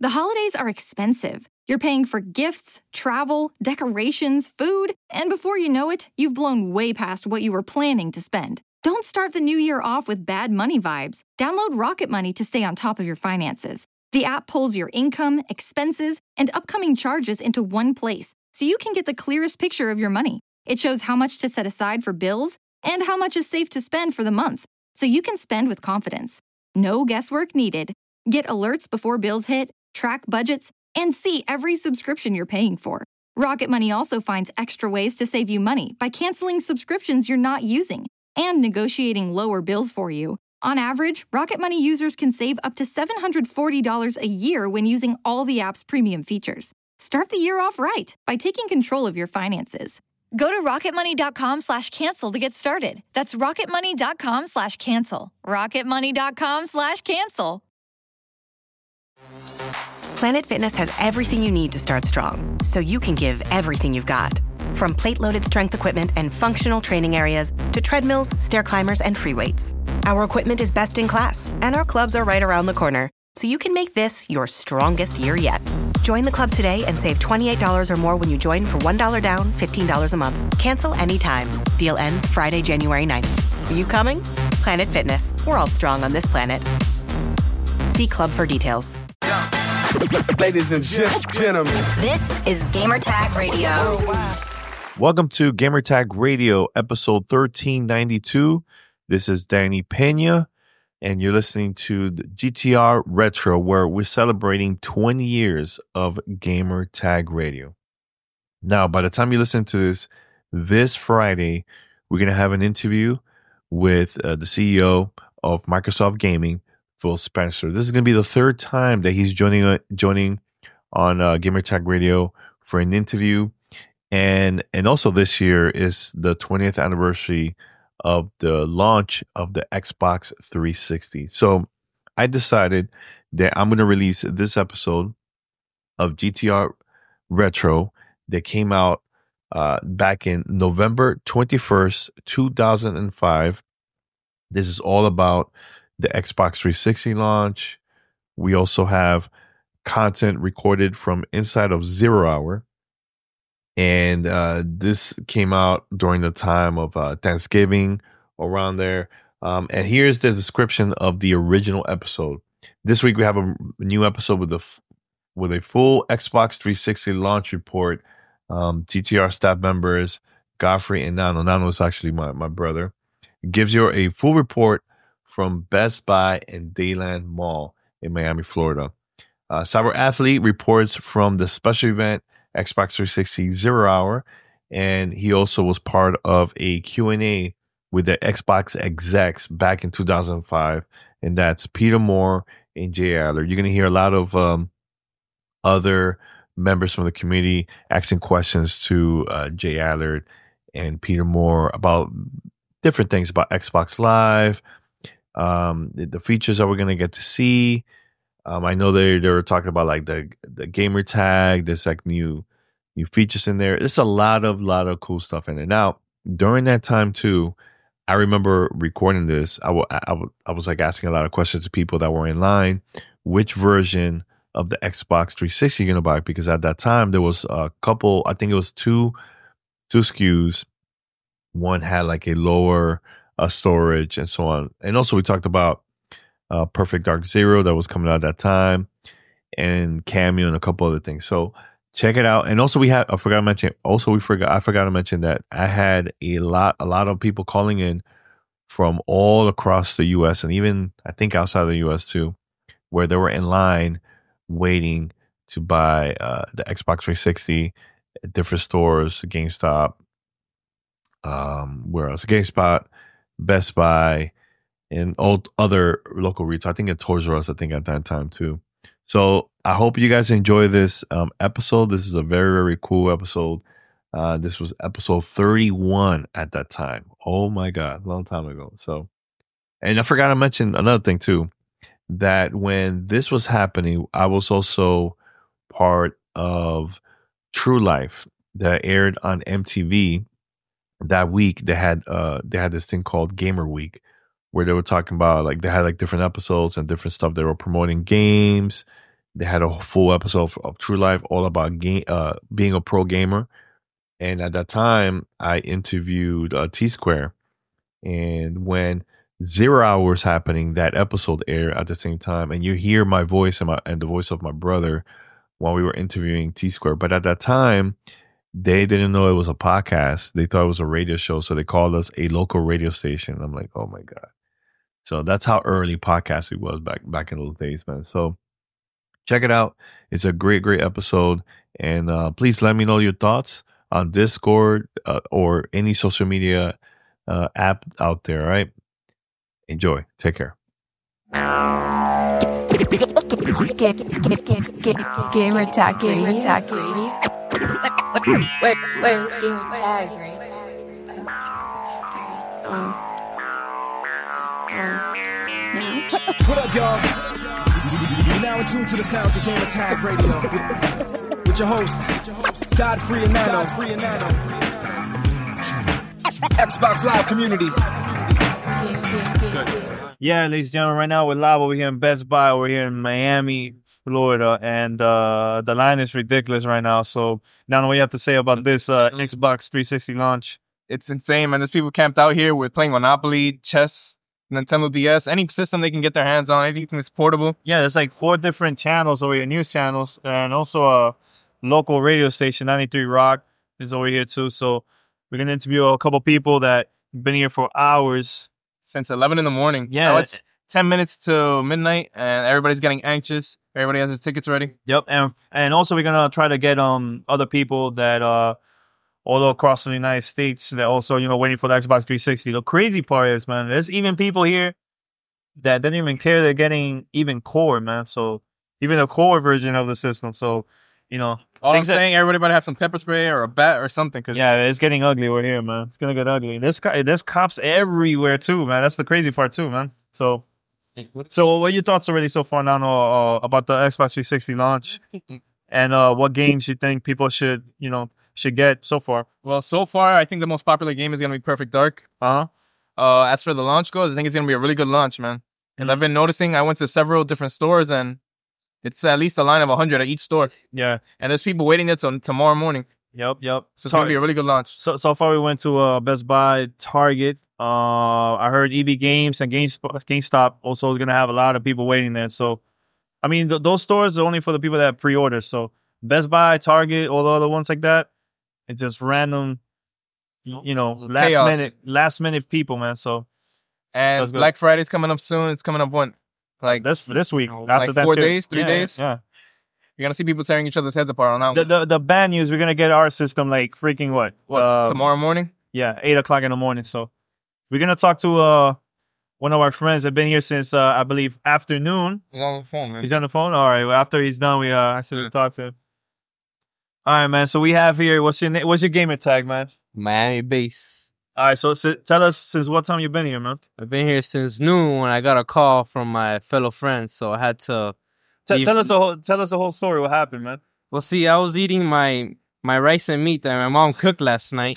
The holidays are expensive. You're paying for gifts, travel, decorations, food, and before you know it, you've blown way past what you were planning to spend. Don't start the new year off with bad money vibes. Download Rocket Money to stay on top of your finances. The app pulls your income, expenses, and upcoming charges into one place, so you can get the clearest picture of your money. It shows how much to set aside for bills and how much is safe to spend for the month, so you can spend with confidence. No guesswork needed. Get alerts before bills hit, track budgets, and see every subscription you're paying for. Rocket Money also finds extra ways to save you money by canceling subscriptions you're not using and negotiating lower bills for you. On average, Rocket Money users can save up to $740 a year when using all the app's premium features. Start the year off right by taking control of your finances. Go to rocketmoney.com/cancel to get started. That's rocketmoney.com/cancel. rocketmoney.com/cancel. Planet Fitness has everything you need to start strong, so you can give everything you've got. From plate-loaded strength equipment and functional training areas to treadmills, stair climbers, and free weights. Our equipment is best in class, and our clubs are right around the corner, so you can make this your strongest year yet. Join the club today and save $28 or more when you join for $1 down, $15 a month. Cancel anytime. Deal ends Friday, January 9th. Are you coming? Planet Fitness. We're all strong on this planet. See club for details. Ladies and gentlemen, this is Gamertag Radio. Welcome to Gamertag Radio, episode 1392. This is Danny Pena, and you're listening to the GTR Retro, where we're celebrating 20 years of Gamertag Radio. Now, by the time you listen to this Friday, we're going to have an interview with the CEO of Microsoft Gaming, Phil Spencer. This is going to be the third time that he's joining on Gamertag Radio for an interview. And also this year is the 20th anniversary of the launch of the Xbox 360. So I decided that I'm going to release this episode of GTR Retro that came out back in November 21st, 2005. This is all about the Xbox 360 launch. We also have content recorded from inside of Zero Hour. And this came out during the time of Thanksgiving, around there. And here's the description of the original episode. This week we have a new episode with a full Xbox 360 launch report. GTR staff members, Godfrey and Nano. Nano is actually my brother. It gives you a full report from Best Buy and Dayland Mall in Miami, Florida. Cyber Athlete reports from the special event Xbox 360 Zero Hour, and he also was part of a Q&A with the Xbox execs back in 2005, and that's Peter Moore and Jay Adler. You're going to hear a lot of other members from the community asking questions to Jay Adler and Peter Moore about different things about Xbox Live, the features that we're going to get to see. I know they were talking about like the gamer tag. There's like new features in there. There's a lot of cool stuff in it. Now, during that time too, I remember recording this. I was like asking a lot of questions to people that were in line. Which version of the Xbox 360 you're gonna buy? Because at that time there was a couple. I think it was two SKUs. One had like a lower storage and so on. And also we talked about Perfect Dark Zero that was coming out at that time, and Cameo and a couple other things. So check it out. And also I forgot to mention that I had a lot of people calling in from all across the US, and even I think outside of the US too, where they were in line waiting to buy the Xbox 360 at different stores, GameStop, where else? GameSpot, Best Buy, and all other local retail. I think at Toys R Us, I think at that time too. So I hope you guys enjoy this episode. This is a very, very cool episode. This was episode 31 at that time. Oh my God, a long time ago. So, and I forgot to mention another thing too, that when this was happening, I was also part of True Life that aired on MTV that week. They had this thing called Gamer Week, where they were talking about like they had like different episodes and different stuff. They were promoting games They had a full episode of True Life all about being a pro gamer. And at that time, I interviewed T-Square. And when 0 Hour was happening, that episode aired at the same time. And you hear my voice and the voice of my brother while we were interviewing T-Square. But at that time, they didn't know it was a podcast. They thought it was a radio show. So they called us a local radio station. I'm like, oh my God. So that's how early podcasting was back in those days, man. So check it out. It's a great episode. And please let me know your thoughts on Discord or any social media app out there. All right. Enjoy. Take care. Gamer tag. Wait, it's gamer tag, right? What up, y'all? You're now in tune to the sounds of Gamer Tag Radio with your hosts, Godfrey and Nano. Xbox Live community. Yeah, ladies and gentlemen, right now we're live over here in Best Buy, over here in Miami, Florida, and the line is ridiculous right now. So, Nano, what do you have to say about this Xbox 360 launch? It's insane, man. There's people camped out here with playing Monopoly, chess, Nintendo DS, any system they can get their hands on, anything that's portable. Yeah, there's like 4 different channels over here, news channels, and also a local radio station, 93 Rock, is over here too. So we're going to interview a couple people that have been here for hours. Since 11 in the morning. Yeah. Now it's 10 minutes to midnight, and everybody's getting anxious. Everybody has their tickets ready. Yep, and also we're going to try to get other people that all across the United States that also, waiting for the Xbox 360. The crazy part is, man, there's even people here that don't even care they're getting even core, man. So even a core version of the system. So, All I'm saying, everybody better have some pepper spray or a bat or something. Cause yeah, it's getting ugly over here, man. It's going to get ugly. There's cops everywhere, too, man. That's the crazy part, too, man. So what are your thoughts already so far, Nano, about the Xbox 360 launch? And what games you think people should get so far? Well, so far, I think the most popular game is going to be Perfect Dark. As for the launch goes, I think it's going to be a really good launch, man. And I've been noticing, I went to several different stores, and it's at least a line of 100 at each store. Yeah. And there's people waiting there till tomorrow morning. Yep. So it's going to be a really good launch. So far, we went to Best Buy, Target. I heard EB Games and GameStop also is going to have a lot of people waiting there. So, I mean, those stores are only for the people that have pre-orders. So Best Buy, Target, all the other ones like that, it's just random, last minute people, man. So, and Black Friday's coming up soon. It's coming up when? Like this week. After like 4 days, 3 days? Yeah. You're going to see people tearing each other's heads apart on that one. The bad news, we're going to get our system like freaking what? Tomorrow morning? Yeah, 8 o'clock in the morning. So we're going to talk to one of our friends that have been here since, I believe, afternoon. He's on the phone, man. He's on the phone? All right. Well, after he's done, we actually talk to him. All right, man. So we have here, what's your gamer tag, man? Miami base. All right, so tell us since what time you've been here, man? I've been here since noon when I got a call from my fellow friends, so I had to... Tell us the whole story. What happened, man? Well, see, I was eating my rice and meat that my mom cooked last night,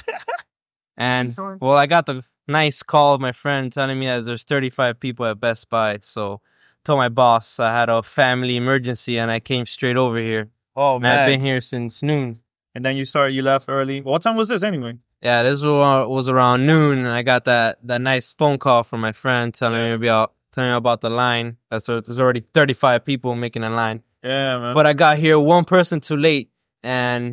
and, well, I got the nice call of my friend telling me that there's 35 people at Best Buy, so I told my boss I had a family emergency, and I came straight over here. Oh, man. I've been here since noon. And then you left early. What time was this anyway? Yeah, this was around noon, and I got that nice phone call from my friend telling me about the line. There's already 35 people making a line. Yeah, man. But I got here one person too late, and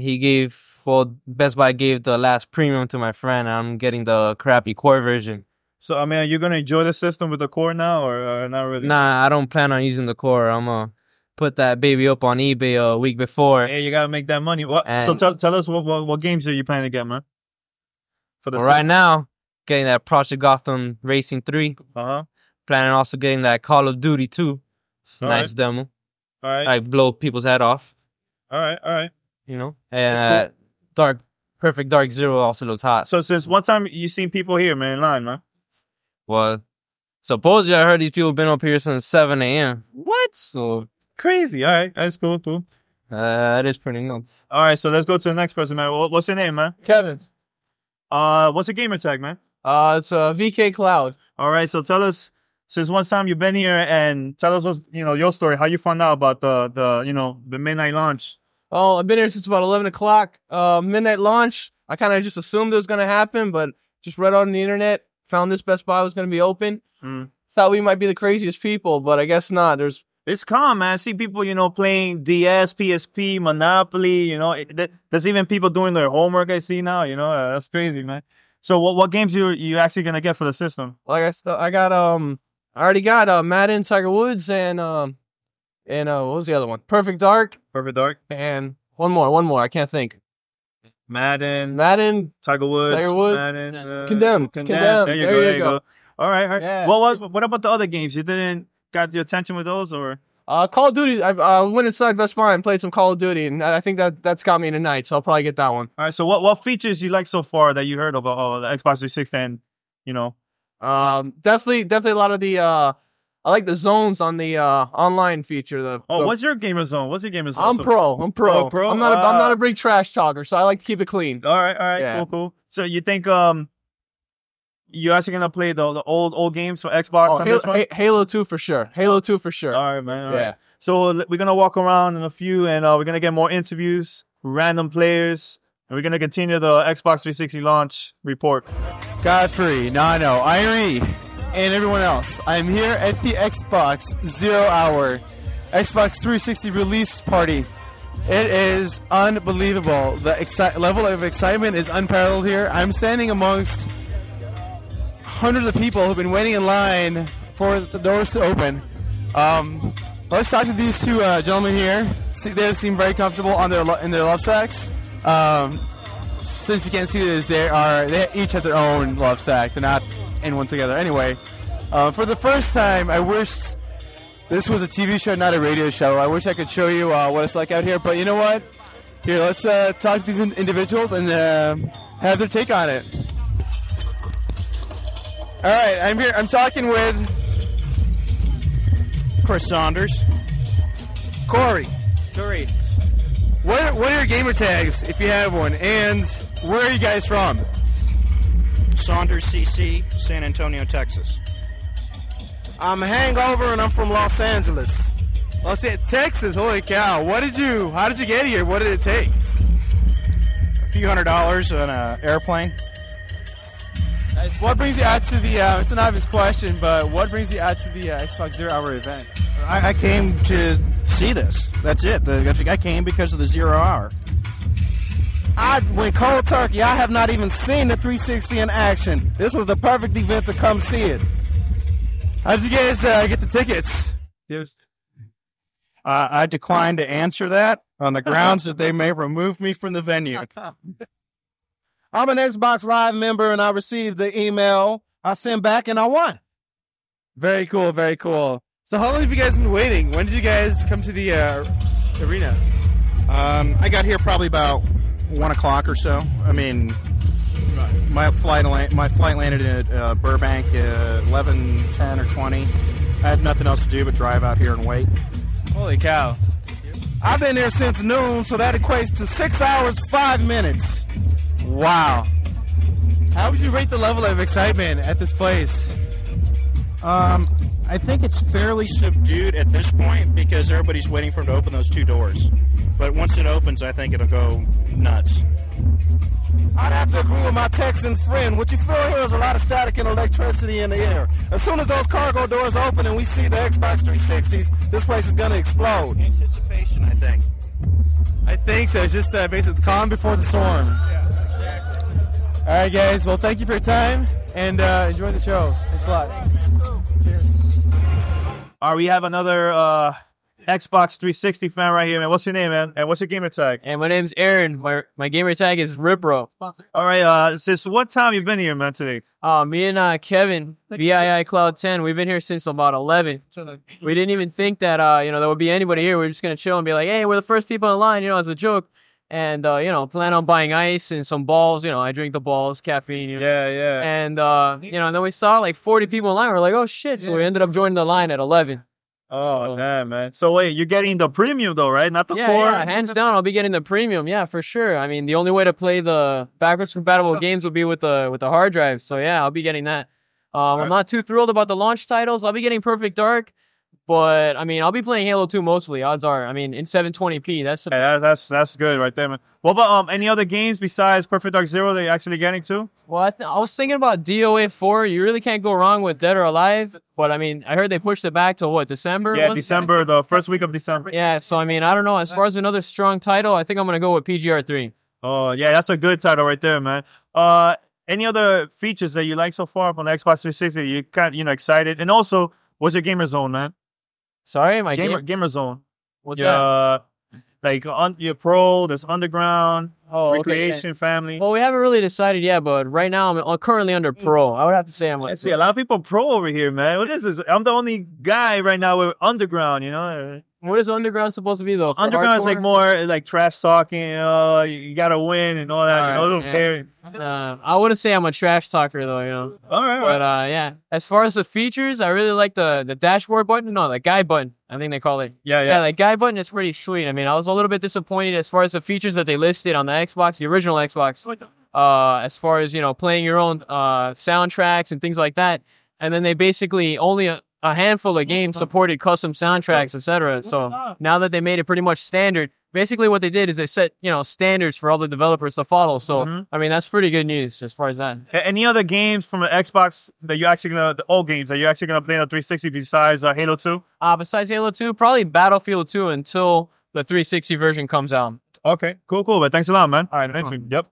Best Buy gave the last premium to my friend, and I'm getting the crappy core version. So, I mean, are you going to enjoy the system with the core now, or not really? Nah, I don't plan on using the core. I'm going to put that baby up on eBay a week before. Yeah, you got to make that money. So tell us what games are you planning to get, man? Right now, getting that Project Gotham Racing 3. Planning also getting that Call of Duty 2. It's a nice demo. All right. I blow people's head off. All right. And cool. Perfect Dark Zero also looks hot. So since what time you seen people here, man, in line, man? Well, supposedly I heard these people been up here since 7 a.m. What? So crazy. All right. That's cool. That is pretty nuts. All right, so let's go to the next person, man. What's your name, man? Kevin. What's your gamer tag, man? It's VK Cloud. All right, so tell us, since one time you've been here, and tell us what's, your story, how you found out about the midnight launch. Oh, I've been here since about 11 o'clock. Midnight launch. I kind of just assumed it was going to happen, but just read on the internet, found this Best Buy was going to be open. Thought we might be the craziest people, but I guess not. It's calm, man. I see people, playing DS, PSP, Monopoly, there's even people doing their homework I see now, that's crazy, man. So what games you actually going to get for the system? Like I already got Madden, Tiger Woods, and what was the other one? Perfect Dark. Perfect Dark. And one more. I can't think. Madden, Tiger Woods, Madden, Condemned. There you go. All right. Yeah. Well, what about the other games? You didn't got your attention with those, or? Call of Duty. I went inside Best Buy and played some Call of Duty, and I think that's got me tonight, so I'll probably get that one. All right. So what features you like so far that you heard of the Xbox 360 and, Definitely a lot of the I like the zones on the online feature. What's your gamer zone? I'm pro. Oh, pro? I'm not a big trash talker, so I like to keep it clean. All right. Yeah. Cool. So you think you're actually gonna play the old games for Xbox on this one? Halo 2 for sure. All right, man. All yeah. Right. So we're gonna walk around in a few, and we're gonna get more interviews, random players, and we're gonna continue the Xbox 360 launch report. Godfrey, Nano, Irie, and everyone else. I'm here at the Xbox 0 Hour Xbox 360 release party. It is unbelievable. The level of excitement is unparalleled here. I'm standing amongst hundreds of people who've been waiting in line for the doors to open. Let's talk to these two gentlemen here. They seem very comfortable in their love sacks. Since you can't see this, they each have their own love sack. They're not in one together. Anyway, for the first time, I wish this was a TV show, not a radio show. I wish I could show you what it's like out here, but you know what? Here, let's talk to these individuals and have their take on it. All right, I'm here. I'm talking with Chris Saunders. Corey. What are your gamer tags, if you have one, and where are you guys from? Saunders CC, San Antonio, Texas. I'm Hangover, and I'm from Los Angeles. Texas, holy cow. How did you get here? What did it take? A few $100 on an airplane. What brings you out to the, it's an obvious question, but what brings you out to the Xbox 0 Hour event? I came to see this. That's it. I came because of the 0 Hour. I went cold turkey. I have not even seen the 360 in action. This was the perfect event to come see it. How did you guys get the tickets? I declined to answer that on the grounds that they may remove me from the venue. I'm an Xbox Live member, and I received the email. I sent back, and I won. Very cool, very cool. So how long have you guys been waiting? When did you guys come to the arena? I got here probably about 1 o'clock or so. I mean, my flight landed at Burbank at 11:10 or 20. I had nothing else to do but drive out here and wait. Holy cow. I've been there since noon, so that equates to 6 hours, 5 minutes. Wow. How would you rate the level of excitement at this place? I think it's fairly subdued at this point because everybody's waiting for them to open those two doors. But once it opens, I think it'll go nuts. I'd have to agree with my Texan friend. What you feel here is a lot of static and electricity in the air. As soon as those cargo doors open and we see the Xbox 360s, this place is going to explode. Anticipation, I think. I think so. It's just basically the calm before the storm. All right, guys. Well, thank you for your time, and enjoy the show. Thanks a lot. Cheers. All right, we have another Xbox 360 fan right here, man. What's your name, man? And what's your gamer tag? And my name's Aaron. My gamer tag is Ripro. All right, since what time you been here, man, today? Me and Kevin, VII Cloud 10, we've been here since about 11. We didn't even think that, there would be anybody here. We were just going to chill and be like, hey, we're the first people in line, as a joke. And, plan on buying ice and some balls. I drink the balls, caffeine. Yeah. And, and then we saw like 40 people in line. We're like, oh, shit. So we ended up joining the line at 11. Oh, damn, man. So, wait, you're getting the premium, though, right? Not the core? Yeah, hands down, I'll be getting the premium. Yeah, for sure. I mean, the only way to play the backwards compatible games would be with the hard drive. So, yeah, I'll be getting that. I'm not too thrilled about the launch titles. I'll be getting Perfect Dark, but I mean, I'll be playing Halo 2 mostly. Odds are, I mean, in 720p. That's good right there, man. What about any other games besides Perfect Dark Zero that you're actually getting to? Well, I was thinking about DOA 4. You really can't go wrong with Dead or Alive. But I mean, I heard they pushed it back to what, December? Yeah, December, the first week of December. Yeah, so I mean, I don't know. As far as another strong title, I think I'm gonna go with PGR 3. Oh yeah, that's a good title right there, man. Any other features that you like so far on the Xbox 360? You kind of, excited, and also, what's your gamer zone, man? Sorry, my gamer zone. What's that? Like your pro, there's underground, Okay. recreation, family. Well, we haven't really decided yet, but right now I'm currently under pro. I would have to say I'm. I see a lot of people pro over here, man. What is this? I'm the only guy right now with underground. What is underground supposed to be though? Underground is like more like trash talking. You gotta win and all that. All right, don't care. I wouldn't say I'm a trash talker though. All right. But yeah, as far as the features, I really like the dashboard button. No, the guy button. I think they call it. Yeah. The guy button is pretty sweet. I mean, I was a little bit disappointed as far as the features that they listed on the Xbox, the original Xbox. As far as playing your own soundtracks and things like that, and then they basically only a handful of games supported custom soundtracks, etc. So now that they made it pretty much standard, basically what they did is they set standards for all the developers to follow. So I mean, that's pretty good news as far as that. Any other games from the Xbox that you're actually the old games that you're actually gonna play on 360 besides Halo 2? Besides Halo 2, probably Battlefield 2 until the 360 version comes out. Okay, cool. But thanks a lot, man. All right, thanks. Yep.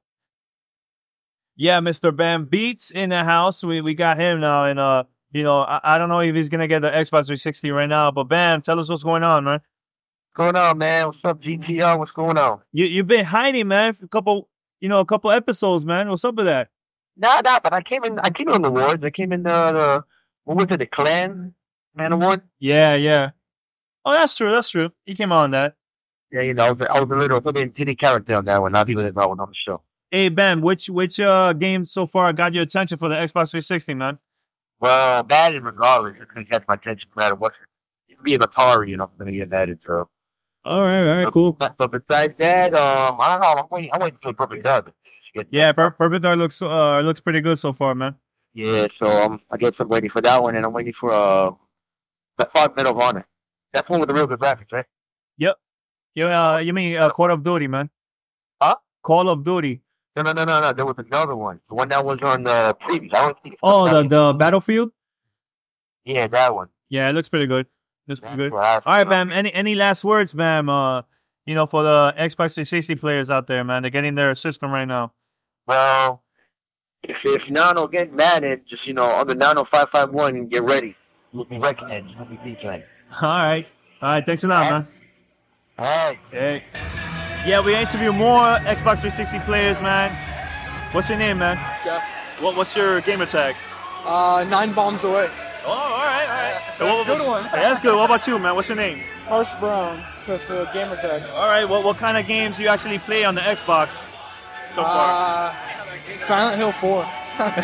Yeah, Mr. Bam Beats in the house. We got him now, and I don't know if he's gonna get the Xbox 360 right now, but Bam, tell us what's going on, man. What's going on, man? What's up, GTR? What's going on? You've been hiding, man, for a couple episodes, man. What's up with that? Nah, but I came in on the awards. I came in the what was it, the Clan Man Award? Yeah. Oh, that's true. He came on that. Yeah, I was a little titty character on that one, not even that one on the show. Hey, Ben, which game so far got your attention for the Xbox 360, man? Well, Madden, regardless, it's gonna catch my attention no matter what. Be an Atari, I'm gonna get Madden, so. All right, cool. But besides that, I don't know. I'm waiting for Perfect Dark. Yeah, Perfect Dark looks pretty good so far, man. Yeah, so I guess I'm waiting for that one, and I'm waiting for the 5 Medal of Honor. That's one with the real good graphics, right? Yep. You mean Call of Duty, man? Huh? Call of Duty. No. There was another one. The one that was on the previews. I don't see it. Oh, the Battlefield? Yeah, that one. Yeah, it looks pretty good. All right, Bam. Any last words, Bam? For the Xbox 360 players out there, man, they're getting their system right now. Well, if Nano get mad at just on the Nano 551, get ready. We'll be recognized. We'll be playing. All right. Thanks a lot, man. All right. Hey. Yeah, we interview more Xbox 360 players, man. What's your name, man? Jeff. What's your gamer tag? 9 bombs away. Oh, all right. That's a good one. That's good. What about you, man? What's your name? Harsh Browns. That's a gamer tag. All right. What kind of games do you actually play on the Xbox so far? Silent Hill 4. All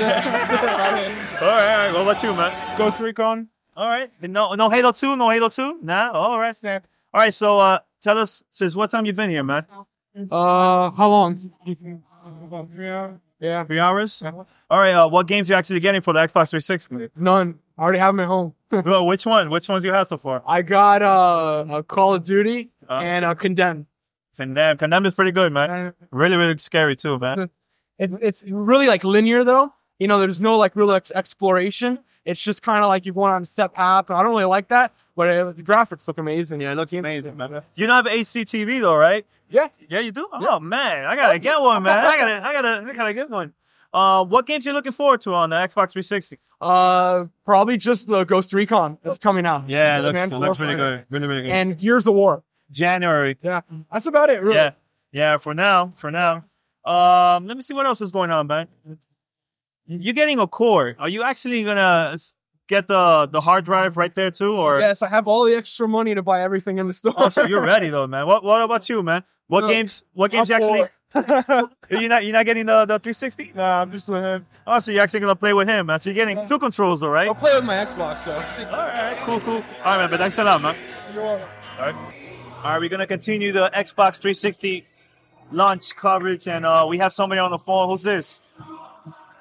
right. What about you, man? Ghost Recon. All right. No Halo 2? No Halo 2? Nah. All right. All right. So tell us, since what time you been here, man? How long? About 3 hours. Yeah. 3 hours? All right. What games you actually getting for the Xbox 360? None. I already have them at home. Well, which one? Which ones you have so far? I got a Call of Duty and Condemned. Condemned is pretty good, man. Really, really scary too, man. It's really like linear though. There's no like real exploration. It's just kind of like you're going on a set path. I don't really like that, but the graphics look amazing. Yeah, it looks amazing, man. You don't have an HDTV though, right? Yeah. Yeah, you do? Oh man, I gotta get one, man. I gotta get one. What games you looking forward to on the Xbox 360? Probably just the Ghost Recon that's coming out. Yeah, it looks really good. Really, really good. And Gears of War. January. Yeah, that's about it, really. Yeah. For now. Let me see what else is going on, man. You're getting a core. Are you actually gonna get the hard drive right there too, or? Yes, I have all the extra money to buy everything in the store. Oh, so you're ready though, man. What about you, man? What games you actually? You're not getting the 360? Nah, I'm just with him. Oh, so you're actually gonna play with him, man. So you're getting 2 controls, all right? I'll play with my Xbox, though. All right, cool. All right, man. But thanks a lot, man. You're welcome. All right, we're gonna continue the Xbox 360 launch coverage, and we have somebody on the phone. Who's this?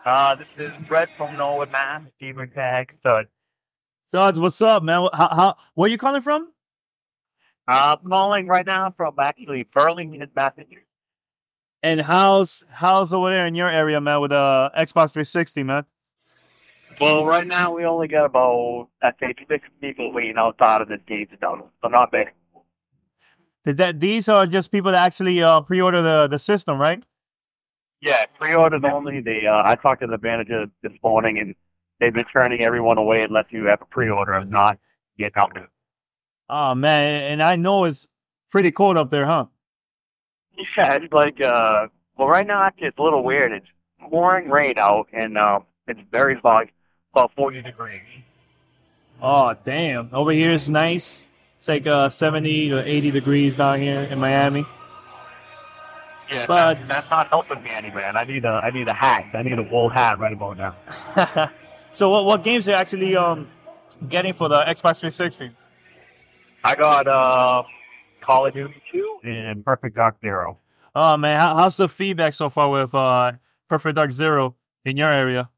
This is Brett from Norwood, Mass. Gamer Tag Stud. Suds, what's up, man? Where you calling from? I'm calling right now from actually Burlington, Massachusetts. And how's over there in your area, man, with Xbox 360, man? Well, right now we only got about, I'd say, 6 people waiting outside of this gate zone, so not big. These are just people that actually pre-order the system, right? Yeah, pre-orders only. I talked to the manager this morning, and they've been turning everyone away unless you have a pre-order and not get out there. Oh, man, and I know it's pretty cold up there, huh? Yeah, it's like, well, right now actually it's a little weird. It's pouring rain out, and it's very foggy, about 40 degrees. Oh, damn. Over here it's nice. It's like 70 to 80 degrees down here in Miami. Yeah, but that's not helping me any, man. I need a hat. I need a wool hat right about now. So what games are you actually getting for the Xbox 360? I got Call of Duty 2 and Perfect Dark Zero. Oh, man. How's the feedback so far with Perfect Dark Zero in your area?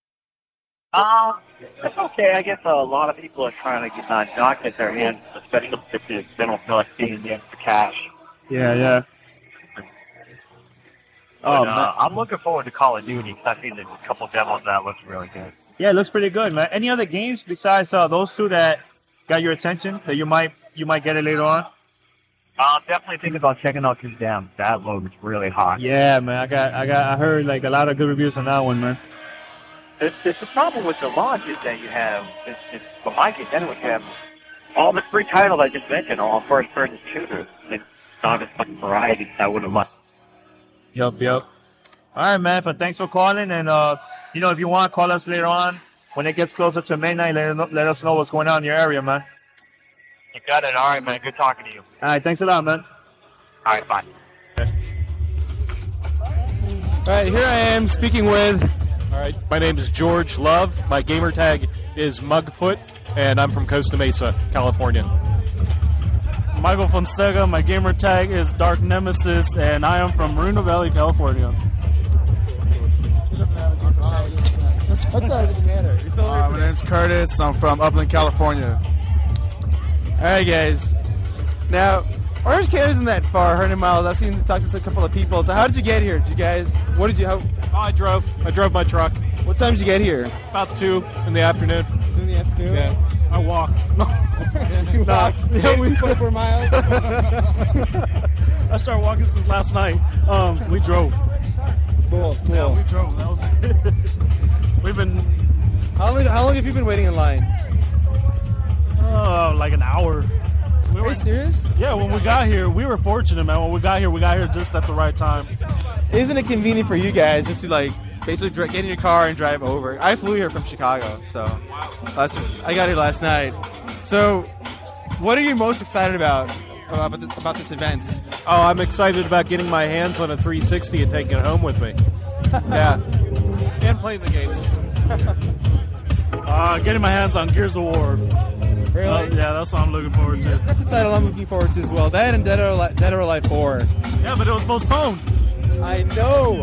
It's okay. I guess a lot of people are trying to not get their hands, especially if they don't feel like seeing the extra cash. Yeah. But, I'm looking forward to Call of Duty because I've seen a couple demos that looks really good. Yeah, it looks pretty good, man. Any other games besides those two that got your attention that you might get it later on? Definitely think about checking out Condemned. That looks really hot. Yeah, man. I heard like a lot of good reviews on that one, man. The problem with the launch is that you have, for my case anyway, you have all the free titles I just mentioned, all first-person shooters. It's not as much variety as I would have liked. Yup. All right, man. But thanks for calling, and if you want, call us later on when it gets closer to midnight. Let us know what's going on in your area, man. You got it. All right, man. Good talking to you. All right, thanks a lot, man. All right, bye. All right, here I am speaking with. All right, my name is George Love. My gamer tag is Mugfoot, and I'm from Costa Mesa, California. Michael Fonseca. My gamer tag is Dark Nemesis, and I am from Moreno Valley, California. What's up? It doesn't matter. My name's Curtis. I'm from Upland, California. All right, guys. Now, Orange County isn't that far, 100 miles. I've seen talk to a couple of people. So, how did you get here? Did you guys? What did you? I drove my truck. What time did you get here? About 2 in the afternoon. 2 in the afternoon. Yeah. I walked. You walked? Yeah, we 24 miles. I started walking since last night. We drove. Cool. Yeah, we drove. That was We've been. How long have you been waiting in line? Like an hour. Are you serious? Yeah, when we got here, we were fortunate, man. When we got here just at the right time. Isn't it convenient for you guys just to basically get in your car and drive over? I flew here from Chicago, so I got here last night. So, what are you most excited about this event? Oh, I'm excited about getting my hands on a 360 and taking it home with me. Yeah, and playing the games. Getting my hands on Gears of War. Really? Yeah, that's what I'm looking forward to. That's the title I'm looking forward to as well. That and Dead or Alive 4. Yeah, but it was postponed. I know.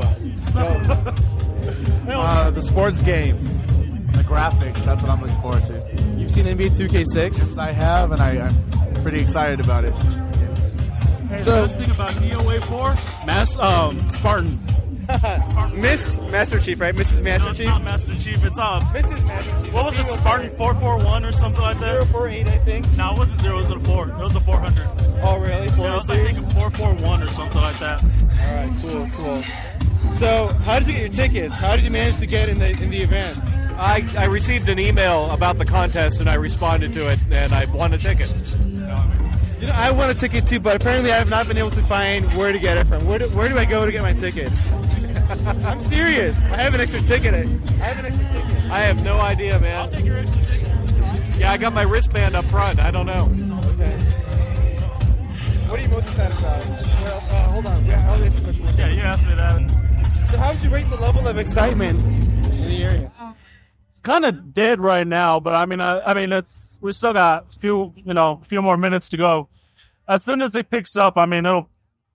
The sports games, the graphics, that's what I'm looking forward to. You've seen NBA 2K6? Yes, I have, and I'm pretty excited about it. Hey, so, the best thing about Neo Wave 4? Spartan. Miss Master Chief, right? Mrs. Master Chief? It's not Master Chief, it's Mrs. Master Chief. What was it, Spartan 441 or something like that? 048, I think. No, it wasn't 0, it was a 4. It was a 400. Oh, really? Yeah, it was, I think, 441 or something like that. Alright, cool. So, how did you get your tickets? How did you manage to get in the event? I received an email about the contest, and I responded to it, and I won a ticket. I won a ticket too, but apparently I have not been able to find where to get it from. Where do I go to get my ticket? I'm serious. I have an extra ticket. I have no idea, man. I'll take your extra ticket. Yeah, I got my wristband up front. I don't know. Okay. What are you most excited about? Well, hold on. I'll answer the question. Yeah, you asked me that. So how would you rate the level of excitement in the area? It's kind of dead right now, but I mean, we still got a few more minutes to go. As soon as it picks up,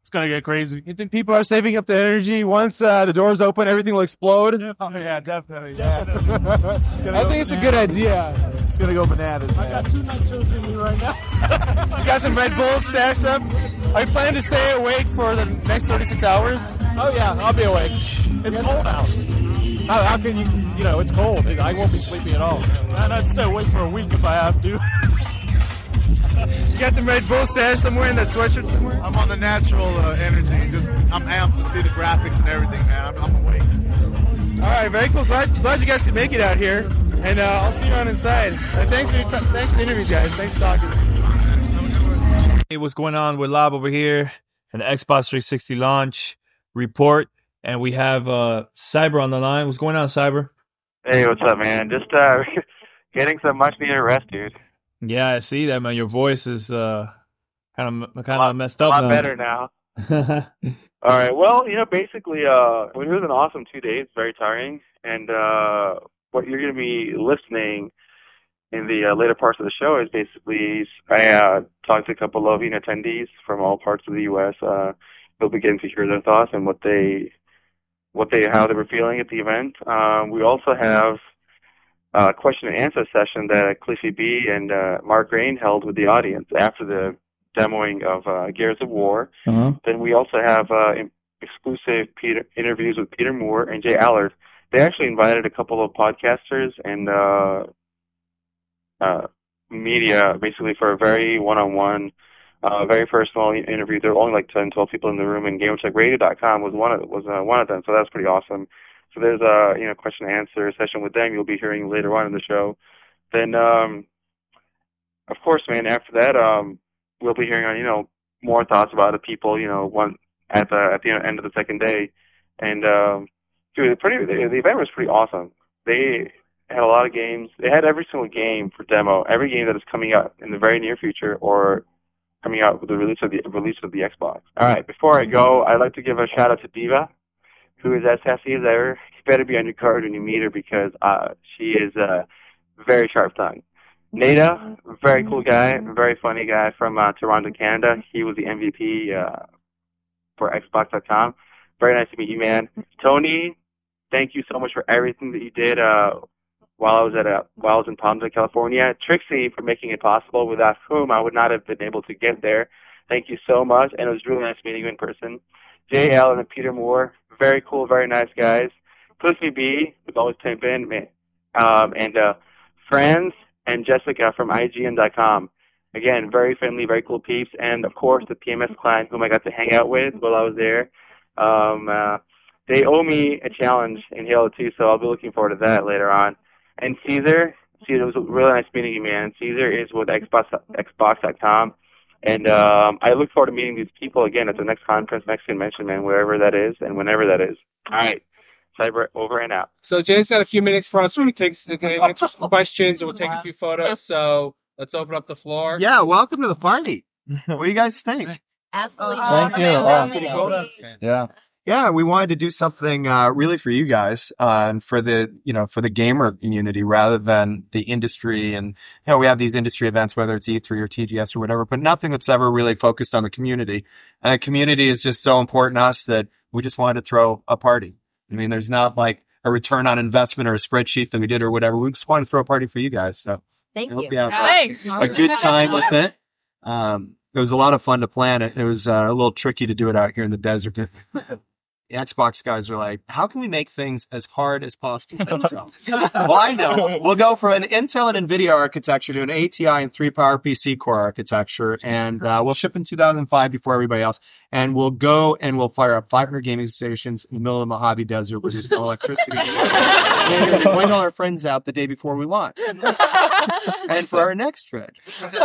It's gonna get crazy. You think people are saving up the energy once the doors open, everything will explode? Oh yeah, definitely. Yeah. I think it's a good idea. It's gonna go bananas, man. I got 2 nachos in me right now. You got some Red Bull stashed up? Are you planning to stay awake for the next 36 hours? Oh yeah, I'll be awake. It's cold out. How can you? You know, it's cold. I won't be sleepy at all. Man, I'd stay awake for a week if I have to. You got some Red Bull stashed somewhere in that sweatshirt somewhere? I'm on the natural energy. Just I'm amped to see the graphics and everything, man. I'm awake. All right, very cool. Glad you guys could make it out here, and I'll see you on inside. Thanks for the interview, guys. Thanks for talking. Hey, what's going on with Lob over here and the Xbox 360 launch report? And we have Cyber on the line. What's going on, Cyber? Hey, what's up, man? Just getting some much needed rest, dude. Yeah, I see that, man. Your voice is kind of messed up. A lot better now. All right. Well, basically, it was an awesome 2 days. Very tiring. And what you're going to be listening in the later parts of the show is basically I talked to a couple of attendees from all parts of the U.S. You'll be getting to hear their thoughts and how they were feeling at the event. We also have a question and answer session that Cliffy B and Mark Rain held with the audience after the demoing of Gears of War. Uh-huh. Then we also have exclusive interviews with Peter Moore and Jay Allard. They actually invited a couple of podcasters and media basically for a very one-on-one, very personal interview. There were only like 10, 12 people in the room, and GamerTechRadio.com was one of them. So that's pretty awesome. So there's a question and answer session with them. You'll be hearing later on in the show. Then, of course, man. After that, we'll be hearing on more thoughts about the people. One at the end of the second day, and dude, the event was pretty awesome. They had a lot of games. They had every single game for demo. Every game that is coming out in the very near future or coming out with the release of the Xbox. All right. Before I go, I'd like to give a shout out to Diva, who is as sassy as ever. You better be on your card when you meet her because she is very sharp tongue. Nada, very cool guy, very funny guy from Toronto, Canada. He was the MVP for Xbox.com. Very nice to meet you, man. Tony, thank you so much for everything that you did while I was in Palmdale, California. Trixie for making it possible, without whom I would not have been able to get there. Thank you so much, and it was really nice meeting you in person. Jay Allen and Peter Moore, very cool, very nice guys. Cliffy B, who's always type in, and Franz and Jessica from IGN.com. Again, very friendly, very cool peeps. And, of course, the PMS client whom I got to hang out with while I was there. They owe me a challenge in Halo 2, so I'll be looking forward to that later on. And Caesar, it was really nice meeting you, man. Caesar is with Xbox.com. And I look forward to meeting these people again at the next conference, next convention, man, wherever that is and whenever that is. All right. Cyber over and out. So Jay's got a few minutes for us. We can answer some questions and we'll take a few photos. So let's open up the floor. Yeah, welcome to the party. What do you guys think? Absolutely. Thank you. Pretty cool. Yeah. Yeah, we wanted to do something really for you guys and for the gamer community rather than the industry. And we have these industry events, whether it's E3 or TGS or whatever, but nothing that's ever really focused on the community. And the community is just so important to us that we just wanted to throw a party. I mean, there's not like a return on investment or a spreadsheet that we did or whatever. We just wanted to throw a party for you guys. So thank hope you. you have a good time with it. It was a lot of fun to plan it. It was a little tricky to do it out here in the desert. The Xbox guys are like, how can we make things as hard as possible themselves? Well, I know. We'll go from an Intel and NVIDIA architecture to an ATI and 3-PowerPC core architecture, and we'll ship in 2005 before everybody else. And we'll go and we'll fire up 500 gaming stations in the middle of the Mojave Desert, which is no electricity. And we're going to all our friends out the day before we launch. And for our next trip.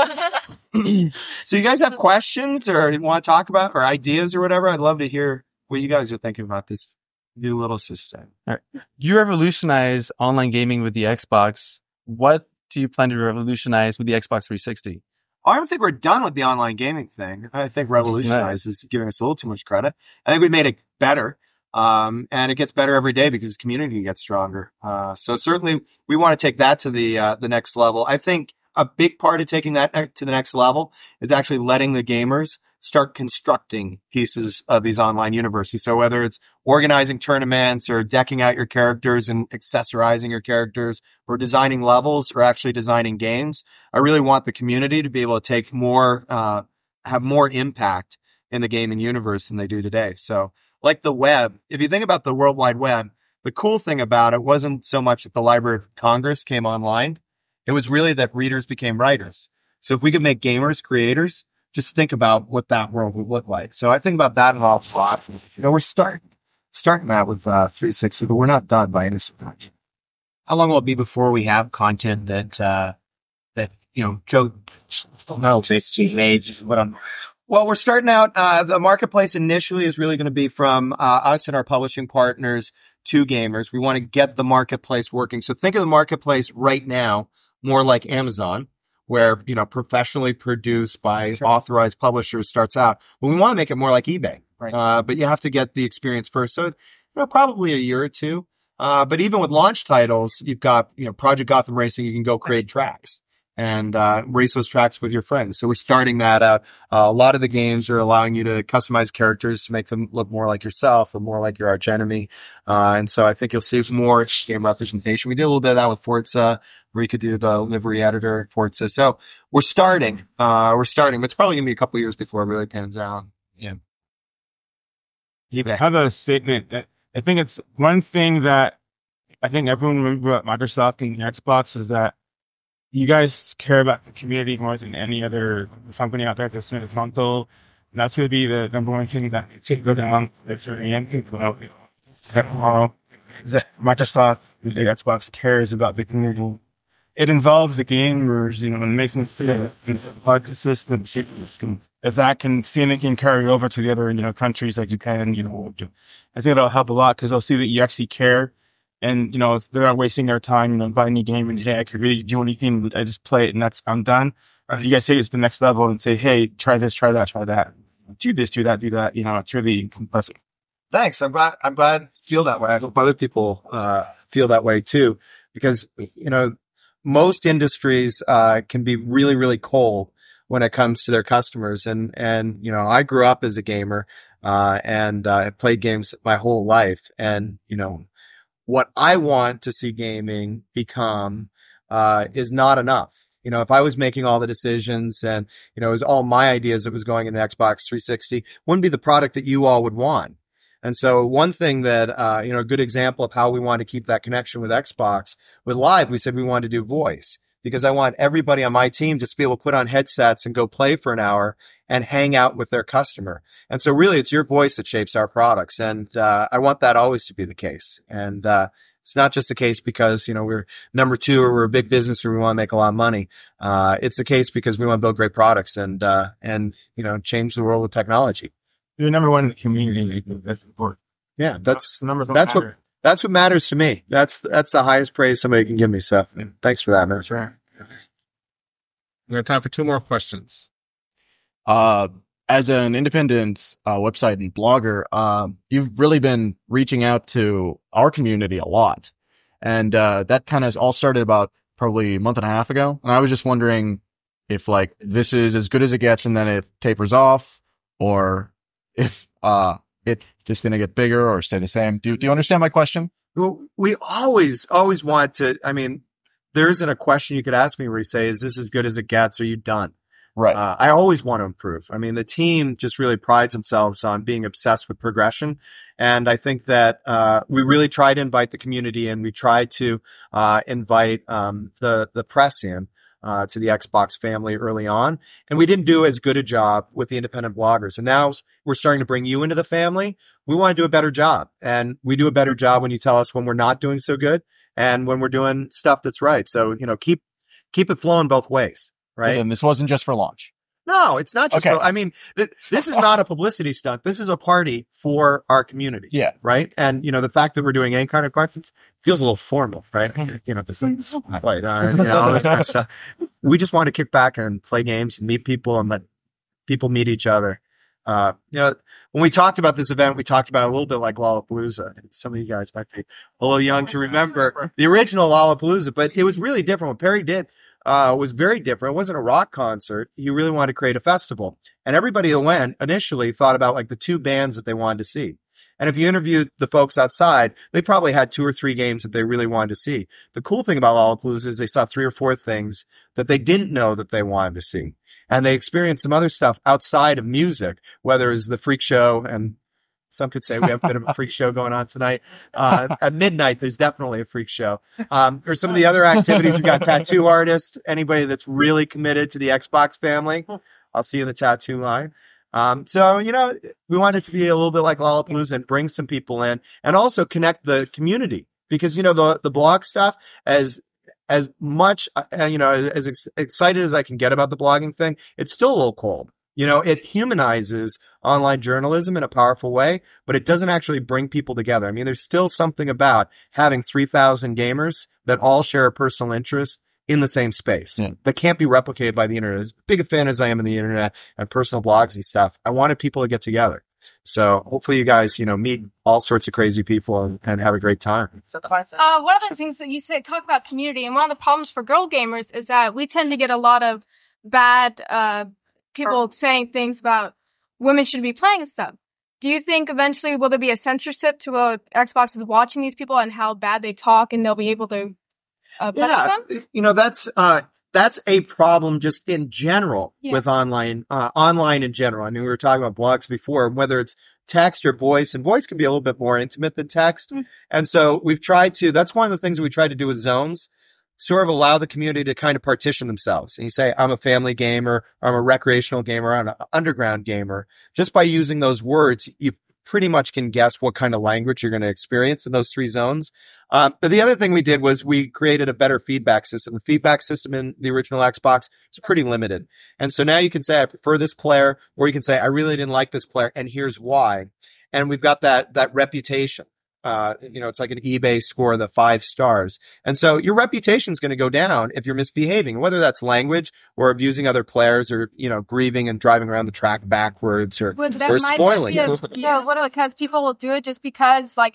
So you guys have questions or want to talk about or ideas or whatever? I'd love to hear what you guys are thinking about this new little system. All right. You revolutionized online gaming with the Xbox. What do you plan to revolutionize with the Xbox 360? I don't think we're done with the online gaming thing. I think revolutionize is giving us a little too much credit. I think we made it better. And it gets better every day because the community gets stronger. So certainly we want to take that to the next level. I think a big part of taking that to the next level is actually letting the gamers start constructing pieces of these online universes. So whether it's organizing tournaments or decking out your characters and accessorizing your characters or designing levels or actually designing games, I really want the community to be able to take more, have more impact in the gaming universe than they do today. So like the web, if you think about the World Wide Web, the cool thing about it wasn't so much that the Library of Congress came online. It was really that readers became writers. So if we could make gamers creators, just think about what that world would look like. So I think about that an awful lot. You know, we're starting that with 360, but we're not done by any stretch. How long will it be before we have content that Joe basically made? Well, we're starting out. The marketplace initially is really going to be from us and our publishing partners to gamers. We want to get the marketplace working. So think of the marketplace right now more like Amazon, where, professionally produced by authorized publishers starts out. But we want to make it more like eBay. Right. But you have to get the experience first. So, probably a year or two. But even with launch titles, you've got, Project Gotham Racing, you can go create tracks and race those tracks with your friends. So we're starting that out. A lot of the games are allowing you to customize characters to make them look more like yourself or more like your arch enemy. And so I think you'll see more game representation. We did a little bit of that with Forza, where you could do the livery editor at Forza. So we're starting, but it's probably going to be a couple of years before it really pans out. Yeah. I have a statement that I think it's one thing that I think everyone remembers about Microsoft and Xbox is that you guys care about the community more than any other company out there that's in the console. And that's going to be the number one thing that needs to go down for the end people tomorrow. Is that Microsoft, the Xbox, cares about the community. It involves the gamers, and it makes them feel like the system. If that can carry over to the other, countries like Japan, I think it'll help a lot because they'll see that you actually care. And, they're not wasting their time, buying a game and, hey, I could really do anything. I just play it and I'm done. Or if you guys take it to the next level and say, hey, try this, try that, try that. Do this, do that, do that. It's really impressive. Thanks. I'm glad you feel that way. I hope other people, feel that way too, because, most industries, can be really, really cold when it comes to their customers. And, I grew up as a gamer, and I've played games my whole life. And, what I want to see gaming become, is not enough. If I was making all the decisions and, it was all my ideas that was going into Xbox 360, wouldn't be the product that you all would want. And so one thing that, a good example of how we want to keep that connection with Xbox, with Live, we said we wanted to do voice because I want everybody on my team just to be able to put on headsets and go play for an hour and hang out with their customer. And so really it's your voice that shapes our products. And, I want that always to be the case. And, it's not just the case because, we're number 2 or we're a big business or we want to make a lot of money. It's the case because we want to build great products and change the world with technology. You're number one in the community. That's important. Yeah, that's what matters to me. That's the highest praise somebody can give me. So thanks for that, man. Sure. We have time for 2 more questions. As an independent website and blogger, you've really been reaching out to our community a lot. And that kind of all started about probably a month and a half ago. And I was just wondering if this is as good as it gets and then it tapers off, or if it's just going to get bigger or stay the same. Do you understand my question? Well, we always want to, there isn't a question you could ask me where you say, is this as good as it gets? Are you done? Right. I always want to improve. The team just really prides themselves on being obsessed with progression. And I think that, we really try to invite the community and we try to, invite, the press in, to the Xbox family early on. And we didn't do as good a job with the independent bloggers. And now we're starting to bring you into the family. We want to do a better job. And we do a better job when you tell us when we're not doing so good and when we're doing stuff that's right. So, keep it flowing both ways. Right. And this wasn't just for launch. No, it's not just. Okay. This is not a publicity stunt. This is a party for our community. Yeah. Right. And the fact that we're doing any kind of questions feels a little formal, right? Just spotlight on, all this kind of stuff. We just want to kick back and play games and meet people and let people meet each other. When we talked about this event, we talked about it a little bit like Lollapalooza. Some of you guys might be a little young to remember the original Lollapalooza, but it was really different. What Perry did was very different. It wasn't a rock concert. He really wanted to create a festival. And everybody who went initially thought about like the 2 bands that they wanted to see. And if you interviewed the folks outside, they probably had 2 or 3 games that they really wanted to see. The cool thing about Lollapalooza is they saw 3 or 4 things that they didn't know that they wanted to see. And they experienced some other stuff outside of music, whether it's the freak show, and some could say we have a bit of a freak show going on tonight. At midnight, there's definitely a freak show. Or some of the other activities. We've got tattoo artists, anybody that's really committed to the Xbox family. I'll see you in the tattoo line. So, you know, we want it to be a little bit like Lollapalooza and bring some people in and also connect the community because, you know, the blog stuff as much, you know, as excited as I can get about the blogging thing, it's still a little cold. You know, it humanizes online journalism in a powerful way, but it doesn't actually bring people together. I mean, there's still something about having 3,000 gamers that all share a personal interest in the same space that can't be replicated by the internet. As big a fan as I am of the internet and personal blogs and stuff, I wanted people to get together. So hopefully you guys, you know, meet all sorts of crazy people and have a great time. One of the things that you said, talk about community, and one of the problems for girl gamers is that we tend to get a lot of bad people saying things about women should be playing and stuff. Do you think eventually will there be a censorship to Xbox is watching these people and how bad they talk and they'll be able to punish them? You know, that's a problem just in general with online in general. I mean, we were talking about blogs before, whether it's text or voice, and voice can be a little bit more intimate than text. And so we've tried to, that's one of the things we tried to do with zones, sort of allow the community to kind of partition themselves. And you say, I'm a family gamer, I'm a recreational gamer, I'm an underground gamer. Just by using those words, you pretty much can guess what kind of language you're going to experience in those 3 zones. But the other thing we did was we created a better feedback system. The feedback system in the original Xbox is pretty limited. And so now you can say, I prefer this player, or you can say, I really didn't like this player, and here's why. And we've got that reputation. You know, it's like an eBay score, the 5 stars. And so your reputation is going to go down if you're misbehaving, whether that's language or abusing other players or, you know, grieving and driving around the track backwards or spoiling. Because people will do it just because, like,